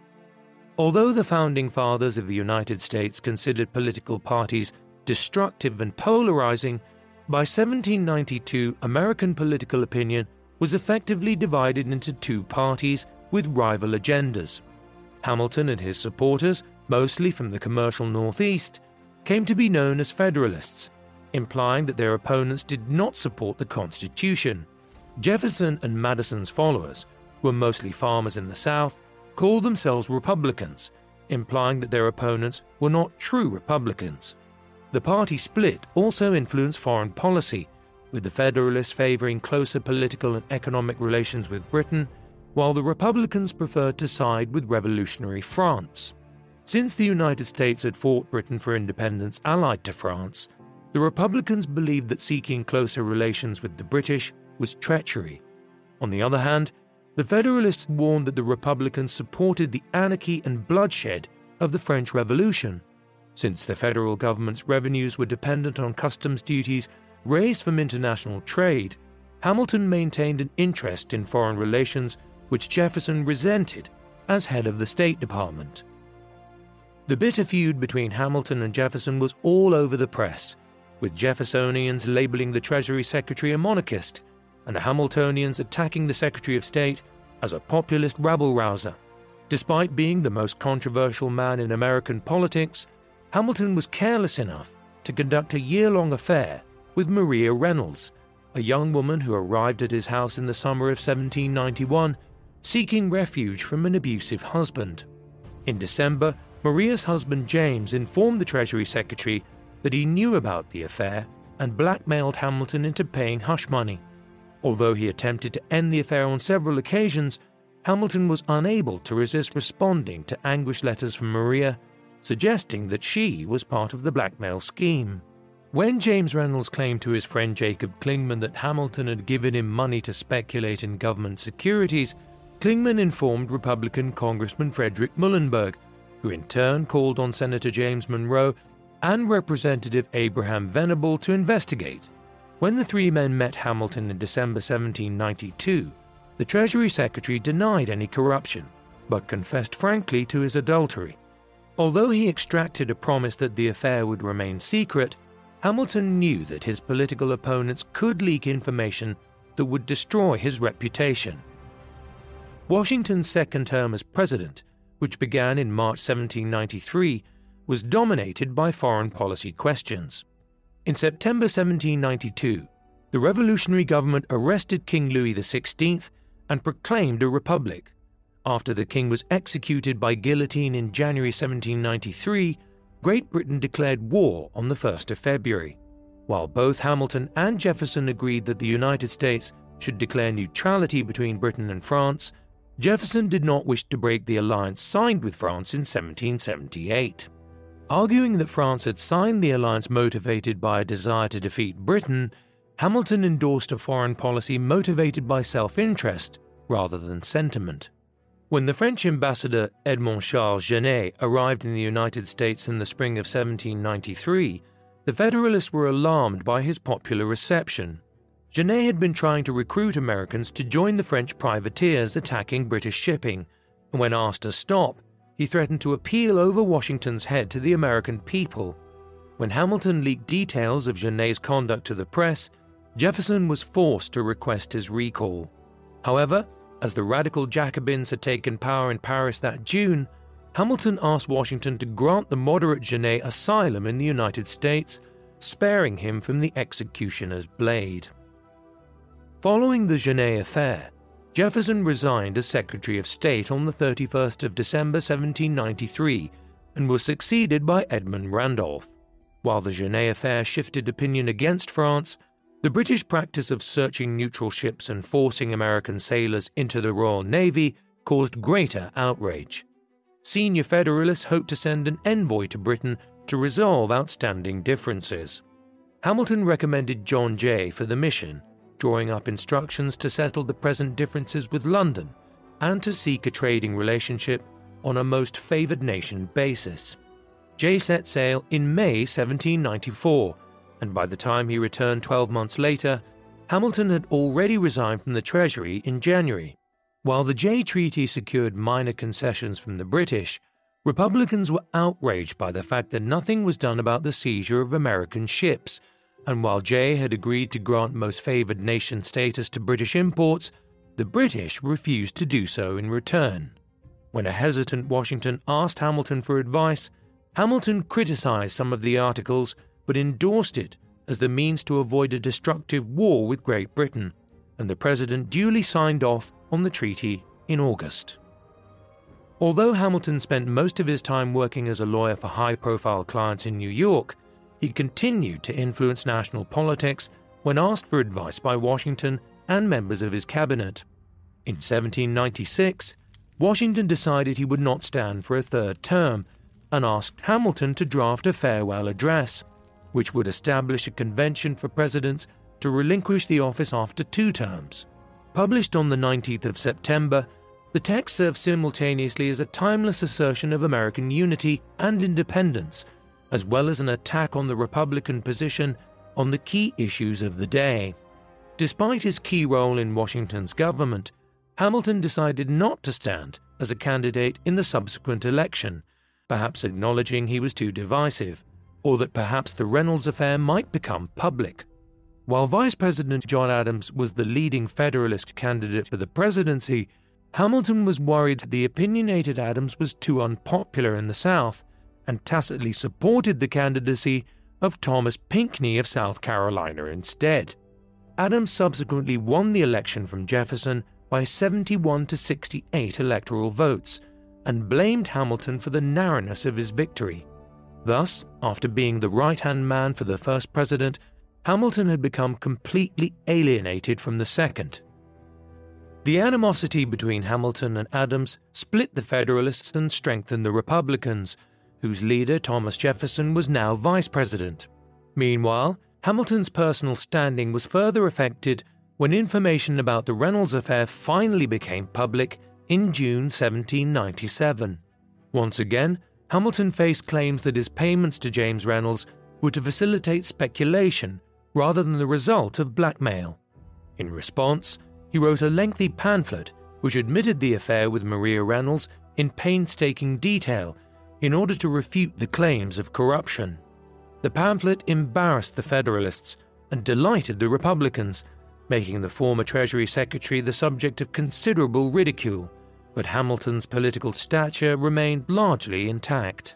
Although the Founding Fathers of the United States considered political parties destructive and polarizing, by seventeen ninety-two American political opinion was effectively divided into two parties with rival agendas. Hamilton and his supporters, mostly from the commercial Northeast, came to be known as Federalists, implying that their opponents did not support the Constitution. Jefferson and Madison's followers, who were mostly farmers in the South, called themselves Republicans, implying that their opponents were not true Republicans. The party split also influenced foreign policy, with the Federalists favoring closer political and economic relations with Britain, while the Republicans preferred to side with revolutionary France. Since the United States had fought Britain for independence allied to France, the Republicans believed that seeking closer relations with the British was treachery. On the other hand, the Federalists warned that the Republicans supported the anarchy and bloodshed of the French Revolution. Since the federal government's revenues were dependent on customs duties raised from international trade, Hamilton maintained an interest in foreign relations which Jefferson resented as head of the State Department. The bitter feud between Hamilton and Jefferson was all over the press, with Jeffersonians labeling the Treasury Secretary a monarchist and the Hamiltonians attacking the Secretary of State as a populist rabble-rouser. Despite being the most controversial man in American politics, Hamilton was careless enough to conduct a year-long affair with Maria Reynolds, a young woman who arrived at his house in the summer of seventeen ninety-one, seeking refuge from an abusive husband. In December, Maria's husband James informed the Treasury Secretary that he knew about the affair and blackmailed Hamilton into paying hush money. Although he attempted to end the affair on several occasions, Hamilton was unable to resist responding to anguished letters from Maria, suggesting that she was part of the blackmail scheme. When James Reynolds claimed to his friend Jacob Clingman that Hamilton had given him money to speculate in government securities, Clingman informed Republican Congressman Frederick Muhlenberg, who in turn called on Senator James Monroe and Representative Abraham Venable to investigate. When the three men met Hamilton in December seventeen ninety-two, the Treasury Secretary denied any corruption, but confessed frankly to his adultery. Although he extracted a promise that the affair would remain secret, Hamilton knew that his political opponents could leak information that would destroy his reputation. Washington's second term as president, which began in March seventeen ninety-three, was dominated by foreign policy questions. In September seventeen ninety-two, the revolutionary government arrested King Louis the sixteenth and proclaimed a republic. After the king was executed by guillotine in January seventeen ninety-three, Great Britain declared war on the first of February. While both Hamilton and Jefferson agreed that the United States should declare neutrality between Britain and France, Jefferson did not wish to break the alliance signed with France in seventeen seventy-eight. Arguing that France had signed the alliance motivated by a desire to defeat Britain, Hamilton endorsed a foreign policy motivated by self-interest rather than sentiment. When the French ambassador Edmond Charles Genet arrived in the United States in the spring of seventeen ninety-three, the Federalists were alarmed by his popular reception. Genet had been trying to recruit Americans to join the French privateers attacking British shipping, and when asked to stop, he threatened to appeal over Washington's head to the American people. When Hamilton leaked details of Genet's conduct to the press, Jefferson was forced to request his recall. However, as the radical Jacobins had taken power in Paris that June, Hamilton asked Washington to grant the moderate Genet asylum in the United States, sparing him from the executioner's blade. Following the Genet affair, Jefferson resigned as Secretary of State on the thirty-first of December seventeen ninety-three and was succeeded by Edmund Randolph. While the Genet affair shifted opinion against France, the British practice of searching neutral ships and forcing American sailors into the Royal Navy caused greater outrage. Senior Federalists hoped to send an envoy to Britain to resolve outstanding differences. Hamilton recommended John Jay for the mission, drawing up instructions to settle the present differences with London and to seek a trading relationship on a most favoured nation basis. Jay set sail in May seventeen ninety-four, and by the time he returned twelve months later, Hamilton had already resigned from the Treasury in January. While the Jay Treaty secured minor concessions from the British, Republicans were outraged by the fact that nothing was done about the seizure of American ships, and while Jay had agreed to grant most favoured nation status to British imports, the British refused to do so in return. When a hesitant Washington asked Hamilton for advice, Hamilton criticised some of the articles but endorsed it as the means to avoid a destructive war with Great Britain, and the president duly signed off on the treaty in August. Although Hamilton spent most of his time working as a lawyer for high-profile clients in New York, he continued to influence national politics when asked for advice by Washington and members of his cabinet. In seventeen ninety-six, Washington decided he would not stand for a third term and asked Hamilton to draft a farewell address, which would establish a convention for presidents to relinquish the office after two terms. Published on the nineteenth of September, the text serves simultaneously as a timeless assertion of American unity and independence, as well as an attack on the Republican position on the key issues of the day. Despite his key role in Washington's government, Hamilton decided not to stand as a candidate in the subsequent election, perhaps acknowledging he was too divisive, or that perhaps the Reynolds affair might become public. While Vice President John Adams was the leading Federalist candidate for the presidency, Hamilton was worried the opinionated Adams was too unpopular in the South and tacitly supported the candidacy of Thomas Pinckney of South Carolina instead. Adams subsequently won the election from Jefferson by seventy-one to sixty-eight electoral votes and blamed Hamilton for the narrowness of his victory. Thus, after being the right-hand man for the first president, Hamilton had become completely alienated from the second. The animosity between Hamilton and Adams split the Federalists and strengthened the Republicans, whose leader, Thomas Jefferson, was now vice president. Meanwhile, Hamilton's personal standing was further affected when information about the Reynolds affair finally became public in June seventeen ninety-seven. Once again, Hamilton faced claims that his payments to James Reynolds were to facilitate speculation rather than the result of blackmail. In response, he wrote a lengthy pamphlet which admitted the affair with Maria Reynolds in painstaking detail in order to refute the claims of corruption. The pamphlet embarrassed the Federalists and delighted the Republicans, making the former Treasury Secretary the subject of considerable ridicule, but Hamilton's political stature remained largely intact.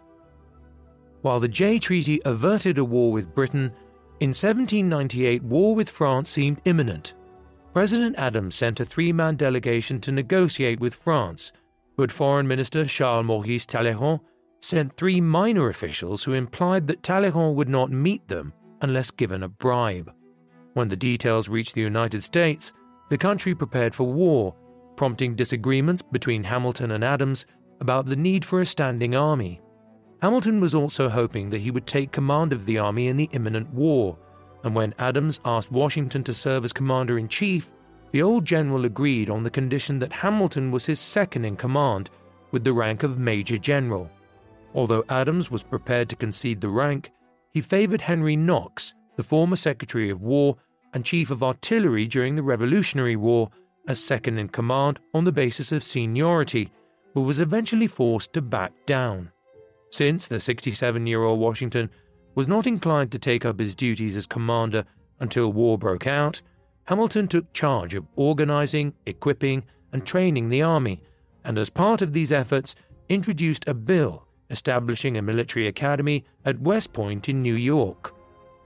While the Jay Treaty averted a war with Britain, in seventeen ninety-eight war with France seemed imminent. President Adams sent a three-man delegation to negotiate with France, but Foreign Minister Charles-Maurice Talleyrand sent three minor officials who implied that Talleyrand would not meet them unless given a bribe. When the details reached the United States, the country prepared for war, prompting disagreements between Hamilton and Adams about the need for a standing army. Hamilton was also hoping that he would take command of the army in the imminent war, and when Adams asked Washington to serve as commander-in-chief, the old general agreed on the condition that Hamilton was his second in command, with the rank of Major General. Although Adams was prepared to concede the rank, he favored Henry Knox, the former Secretary of War and Chief of Artillery during the Revolutionary War, as second in command on the basis of seniority, but was eventually forced to back down. Since the sixty-seven-year-old Washington was not inclined to take up his duties as commander until war broke out, Hamilton took charge of organizing, equipping, and training the army, and as part of these efforts, introduced a bill establishing a military academy at West Point in New York.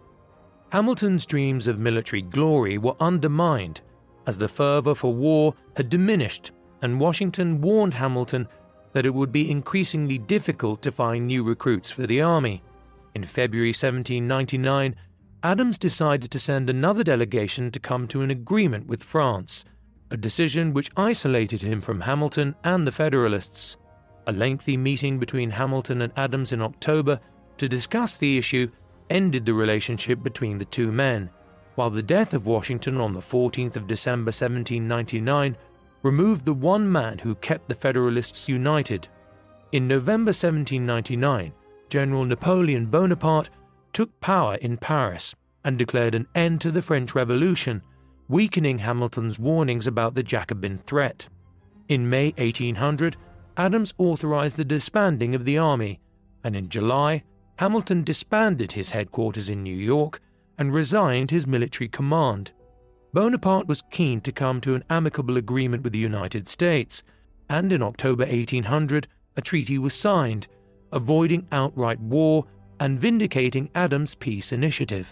Hamilton's dreams of military glory were undermined as the fervor for war had diminished, and Washington warned Hamilton that it would be increasingly difficult to find new recruits for the army. In February seventeen ninety-nine, Adams decided to send another delegation to come to an agreement with France, a decision which isolated him from Hamilton and the Federalists. A lengthy meeting between Hamilton and Adams in October to discuss the issue ended the relationship between the two men, while the death of Washington on the fourteenth of December seventeen ninety-nine removed the one man who kept the Federalists united. In November seventeen ninety-nine, General Napoleon Bonaparte took power in Paris and declared an end to the French Revolution, weakening Hamilton's warnings about the Jacobin threat. In May eighteen hundred, Adams authorized the disbanding of the army, and in July, Hamilton disbanded his headquarters in New York and resigned his military command. Bonaparte was keen to come to an amicable agreement with the United States, and in October eighteen hundred, a treaty was signed, avoiding outright war and vindicating Adams' peace initiative.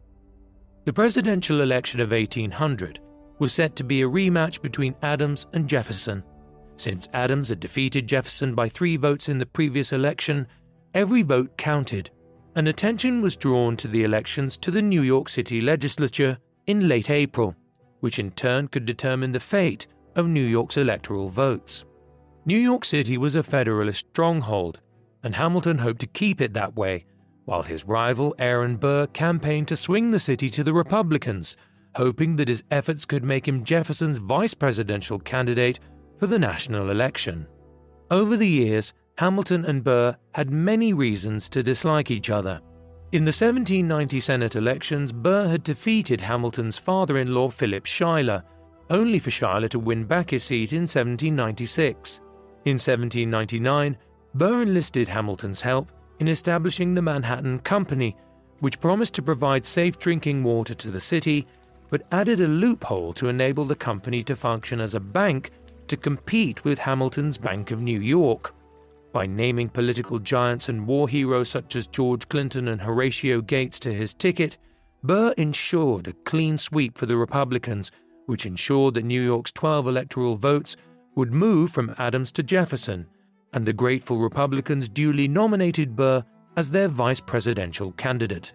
The presidential election of eighteen hundred was set to be a rematch between Adams and Jefferson. Since Adams had defeated Jefferson by three votes in the previous election, every vote counted, and attention was drawn to the elections to the New York City legislature in late April, which in turn could determine the fate of New York's electoral votes. New York City was a Federalist stronghold, and Hamilton hoped to keep it that way, while his rival Aaron Burr campaigned to swing the city to the Republicans, hoping that his efforts could make him Jefferson's vice presidential candidate for the national election. Over the years, Hamilton and Burr had many reasons to dislike each other. In the seventeen ninety Senate elections, Burr had defeated Hamilton's father-in-law Philip Schuyler, only for Schuyler to win back his seat in seventeen ninety-six. In seventeen ninety-nine, Burr enlisted Hamilton's help in establishing the Manhattan Company, which promised to provide safe drinking water to the city, but added a loophole to enable the company to function as a bank to compete with Hamilton's Bank of New York. By naming political giants and war heroes such as George Clinton and Horatio Gates to his ticket, Burr ensured a clean sweep for the Republicans, which ensured that New York's twelve electoral votes would move from Adams to Jefferson, and the grateful Republicans duly nominated Burr as their vice presidential candidate.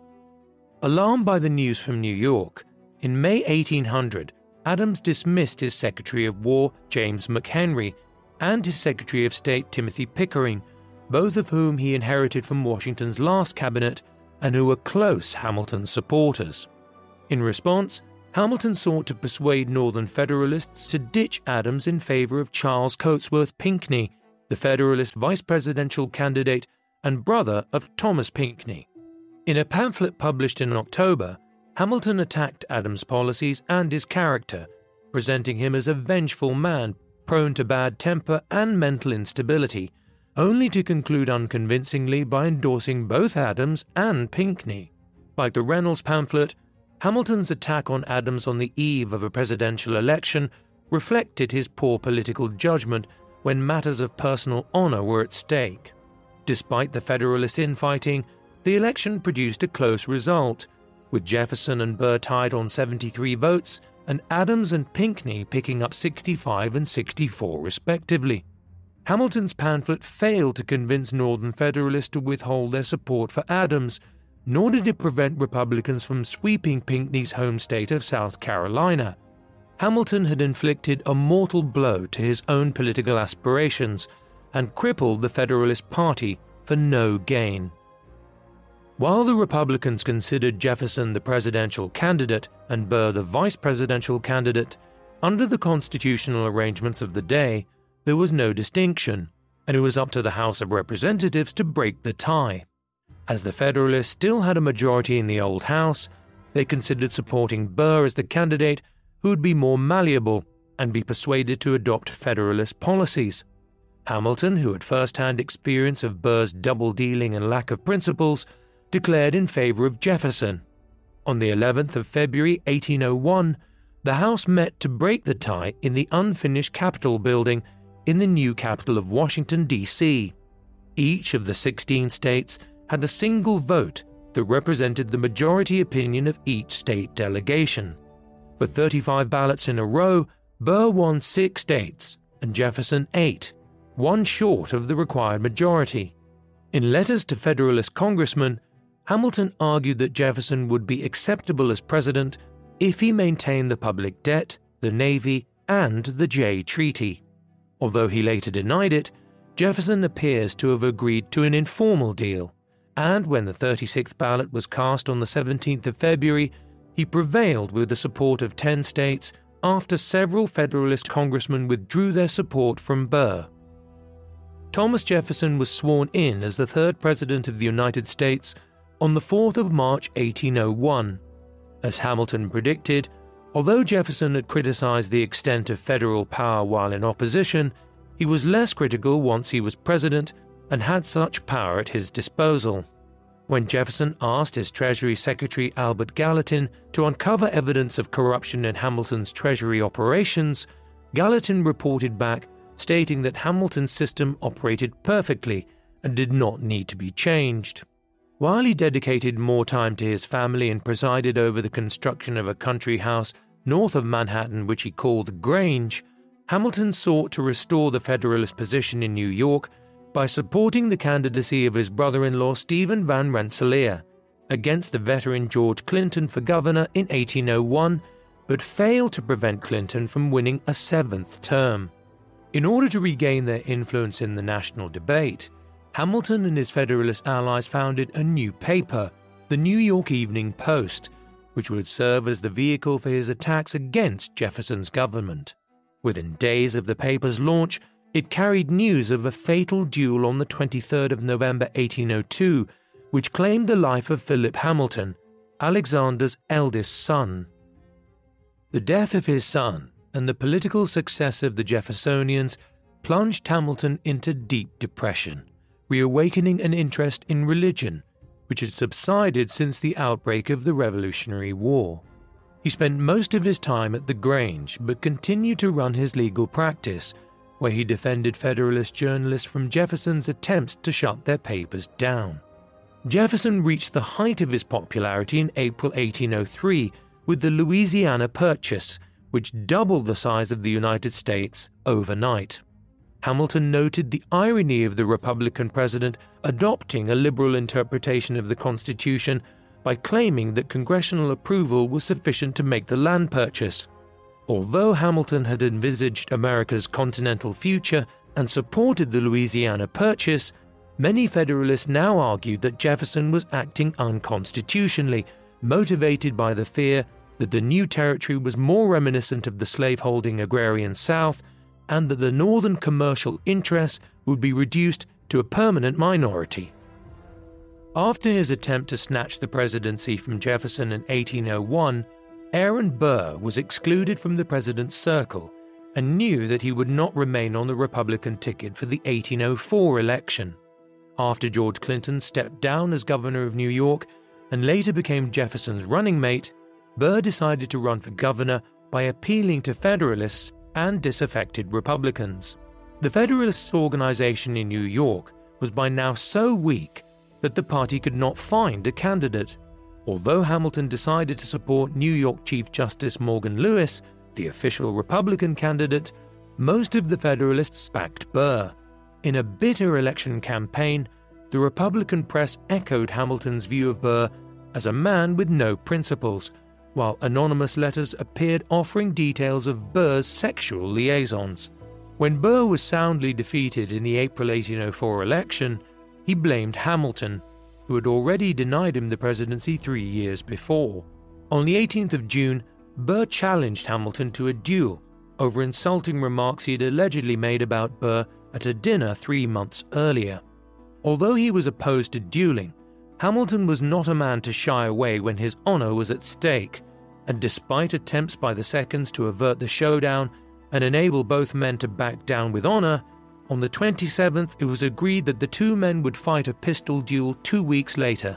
Alarmed by the news from New York, in May eighteen hundred, Adams dismissed his Secretary of War, James McHenry, and his Secretary of State, Timothy Pickering, both of whom he inherited from Washington's last cabinet and who were close Hamilton supporters. In response, Hamilton sought to persuade Northern Federalists to ditch Adams in favor of Charles Cotesworth Pinckney, the Federalist vice presidential candidate and brother of Thomas Pinckney. In a pamphlet published in October, Hamilton attacked Adams' policies and his character, presenting him as a vengeful man prone to bad temper and mental instability, only to conclude unconvincingly by endorsing both Adams and Pinckney. Like the Reynolds pamphlet, Hamilton's attack on Adams on the eve of a presidential election reflected his poor political judgment when matters of personal honor were at stake. Despite the Federalist infighting, the election produced a close result, with Jefferson and Burr tied on seventy-three votes and Adams and Pinckney picking up sixty-five and sixty-four respectively. Hamilton's pamphlet failed to convince Northern Federalists to withhold their support for Adams, nor did it prevent Republicans from sweeping Pinckney's home state of South Carolina. Hamilton had inflicted a mortal blow to his own political aspirations and crippled the Federalist Party for no gain. While the Republicans considered Jefferson the presidential candidate and Burr the vice presidential candidate, under the constitutional arrangements of the day, there was no distinction, and it was up to the House of Representatives to break the tie. As the Federalists still had a majority in the old House, they considered supporting Burr as the candidate who would be more malleable and be persuaded to adopt Federalist policies. Hamilton, who had first-hand experience of Burr's double-dealing and lack of principles, declared in favor of Jefferson. On the eleventh of February eighteen oh one, the House met to break the tie in the unfinished Capitol building in the new capital of Washington, D C Each of the sixteen states had a single vote that represented the majority opinion of each state delegation. For thirty-five ballots in a row, Burr won six states and Jefferson eight, one short of the required majority. In letters to Federalist congressmen, Hamilton argued that Jefferson would be acceptable as president if he maintained the public debt, the Navy, and the Jay Treaty. Although he later denied it, Jefferson appears to have agreed to an informal deal, and when the thirty-sixth ballot was cast on the seventeenth of February, he prevailed with the support of ten states after several Federalist congressmen withdrew their support from Burr. Thomas Jefferson was sworn in as the third President of the United States on the fourth of March eighteen oh one. As Hamilton predicted, although Jefferson had criticized the extent of federal power while in opposition, he was less critical once he was president and had such power at his disposal. When Jefferson asked his Treasury Secretary Albert Gallatin to uncover evidence of corruption in Hamilton's Treasury operations, Gallatin reported back stating that Hamilton's system operated perfectly and did not need to be changed. While he dedicated more time to his family and presided over the construction of a country house north of Manhattan which he called the Grange, Hamilton sought to restore the Federalist position in New York by supporting the candidacy of his brother-in-law Stephen Van Rensselaer against the veteran George Clinton for governor in eighteen oh one, but failed to prevent Clinton from winning a seventh term. In order to regain their influence in the national debate, Hamilton and his Federalist allies founded a new paper, the New York Evening Post, which would serve as the vehicle for his attacks against Jefferson's government. Within days of the paper's launch, it carried news of a fatal duel on the twenty-third of November eighteen oh two, which claimed the life of Philip Hamilton, Alexander's eldest son. The death of his son and the political success of the Jeffersonians plunged Hamilton into deep depression, reawakening an interest in religion, which had subsided since the outbreak of the Revolutionary War. He spent most of his time at the Grange, but continued to run his legal practice, where he defended Federalist journalists from Jefferson's attempts to shut their papers down. Jefferson reached the height of his popularity in April eighteen oh three with the Louisiana Purchase, which doubled the size of the United States overnight. Hamilton noted the irony of the Republican president adopting a liberal interpretation of the Constitution by claiming that congressional approval was sufficient to make the land purchase. Although Hamilton had envisaged America's continental future and supported the Louisiana Purchase, many Federalists now argued that Jefferson was acting unconstitutionally, motivated by the fear that the new territory was more reminiscent of the slaveholding agrarian South and that the northern commercial interests would be reduced to a permanent minority. After his attempt to snatch the presidency from Jefferson in eighteen oh one, Aaron Burr was excluded from the president's circle and knew that he would not remain on the Republican ticket for the eighteen oh four election. After George Clinton stepped down as governor of New York and later became Jefferson's running mate, Burr decided to run for governor by appealing to Federalists and disaffected Republicans. The Federalist organization in New York was by now so weak that the party could not find a candidate. Although Hamilton decided to support New York Chief Justice Morgan Lewis, the official Republican candidate, most of the Federalists backed Burr. In a bitter election campaign, the Republican press echoed Hamilton's view of Burr as a man with no principles, while anonymous letters appeared offering details of Burr's sexual liaisons. When Burr was soundly defeated in the April eighteen oh four election, he blamed Hamilton, who had already denied him the presidency three years before. On the eighteenth of June, Burr challenged Hamilton to a duel over insulting remarks he had allegedly made about Burr at a dinner three months earlier. Although he was opposed to dueling, Hamilton was not a man to shy away when his honor was at stake, and despite attempts by the seconds to avert the showdown and enable both men to back down with honor, on the twenty-seventh it was agreed that the two men would fight a pistol duel two weeks later.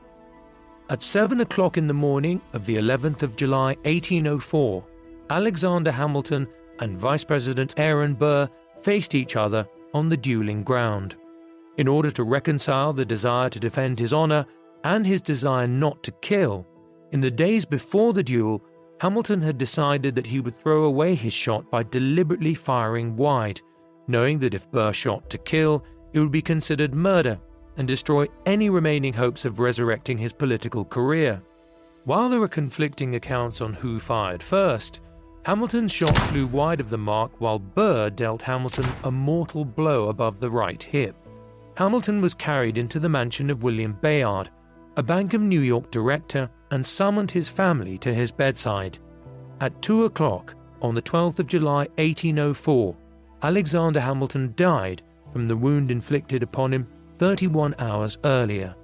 At seven o'clock in the morning of the eleventh of July eighteen oh four, Alexander Hamilton and Vice President Aaron Burr faced each other on the dueling ground. In order to reconcile the desire to defend his honor and his desire not to kill, in the days before the duel, Hamilton had decided that he would throw away his shot by deliberately firing wide, knowing that if Burr shot to kill, it would be considered murder and destroy any remaining hopes of resurrecting his political career. While there were conflicting accounts on who fired first, Hamilton's shot flew wide of the mark while Burr dealt Hamilton a mortal blow above the right hip. Hamilton was carried into the mansion of William Bayard, a Bank of New York director, and summoned his family to his bedside. At two o'clock on the twelfth of July eighteen oh four, Alexander Hamilton died from the wound inflicted upon him thirty-one hours earlier.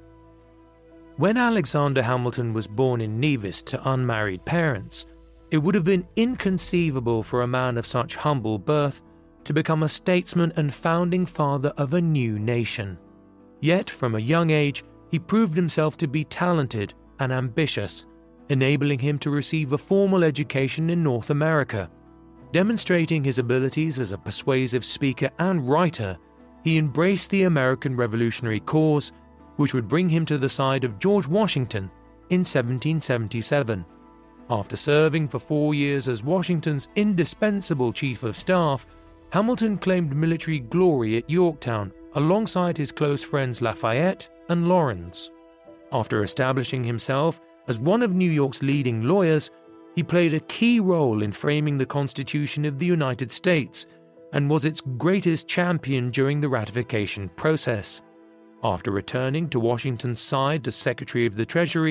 When Alexander Hamilton was born in Nevis to unmarried parents, it would have been inconceivable for a man of such humble birth to become a statesman and founding father of a new nation. Yet, from a young age, he proved himself to be talented and ambitious, enabling him to receive a formal education in North America. Demonstrating his abilities as a persuasive speaker and writer, he embraced the American Revolutionary cause, which would bring him to the side of George Washington in seventeen seventy-seven. After serving for four years as Washington's indispensable chief of staff, Hamilton claimed military glory at Yorktown alongside his close friends Lafayette and Lawrence. After establishing himself as one of New York's leading lawyers, he played a key role in framing the Constitution of the United States and was its greatest champion during the ratification process. After returning to Washington's side as Secretary of the Treasury,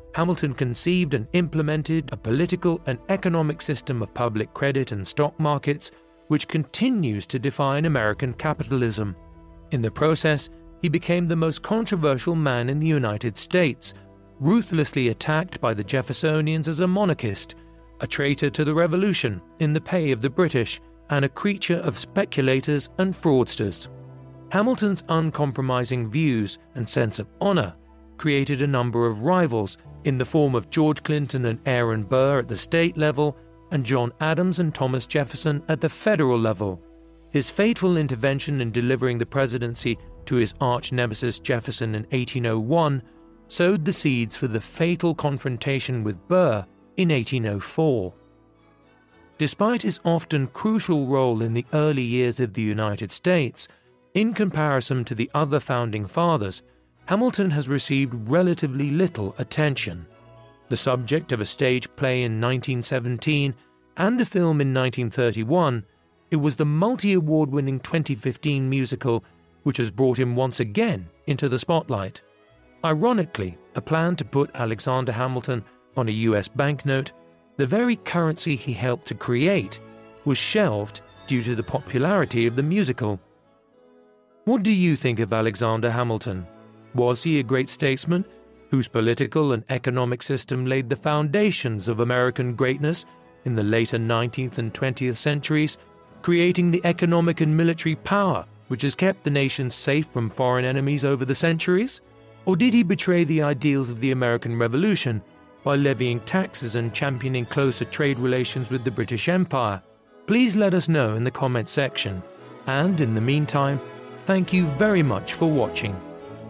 Hamilton conceived and implemented a political and economic system of public credit and stock markets which continues to define American capitalism. In the process, he became the most controversial man in the United States, ruthlessly attacked by the Jeffersonians as a monarchist, a traitor to the Revolution in the pay of the British, and a creature of speculators and fraudsters. Hamilton's uncompromising views and sense of honor created a number of rivals in the form of George Clinton and Aaron Burr at the state level and John Adams and Thomas Jefferson at the federal level. His fateful intervention in delivering the presidency to his arch-nemesis Jefferson in eighteen oh one sowed the seeds for the fatal confrontation with Burr in eighteen oh four. Despite his often crucial role in the early years of the United States, in comparison to the other founding fathers, Hamilton has received relatively little attention. The subject of a stage play in nineteen seventeen and a film in nineteen thirty-one, it was the multi-award-winning twenty fifteen musical which has brought him once again into the spotlight. Ironically, a plan to put Alexander Hamilton on a U S banknote, the very currency he helped to create, was shelved due to the popularity of the musical. What do you think of Alexander Hamilton? Was he a great statesman whose political and economic system laid the foundations of American greatness in the later nineteenth and twentieth centuries, creating the economic and military power which has kept the nation safe from foreign enemies over the centuries? Or did he betray the ideals of the American Revolution by levying taxes and championing closer trade relations with the British Empire? Please let us know in the comment section. And in the meantime, thank you very much for watching.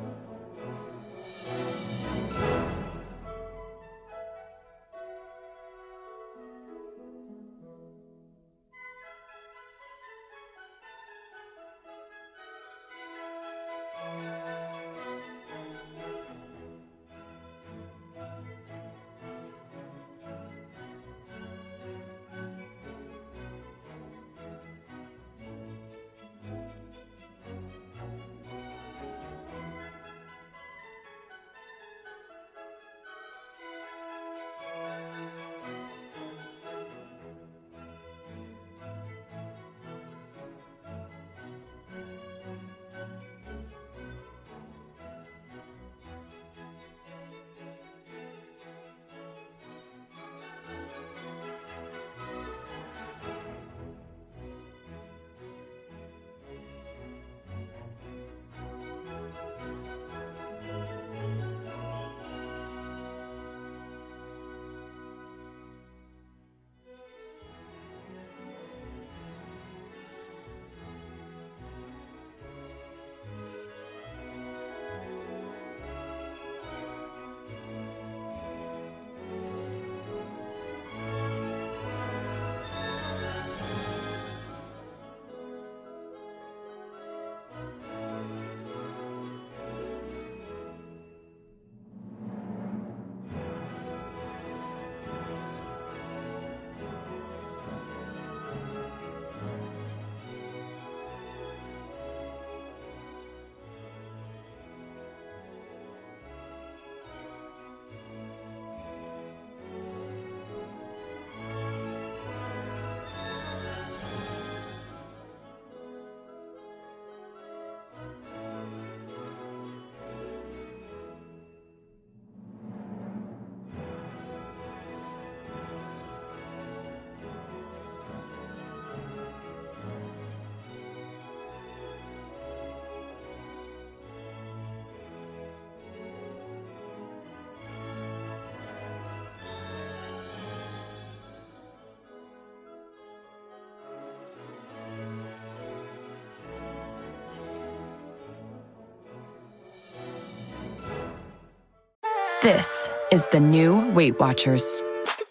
This is the new Weight Watchers.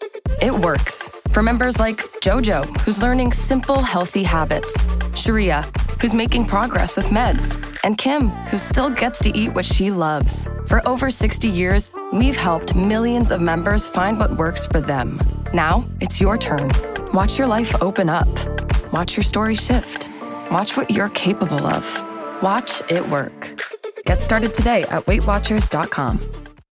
It works for members like Jojo, who's learning simple, healthy habits, Sharia, who's making progress with meds, and Kim, who still gets to eat what she loves. For over sixty years, we've helped millions of members find what works for them. Now, it's your turn. Watch your life open up. Watch your story shift. Watch what you're capable of. Watch it work. Get started today at weight watchers dot com.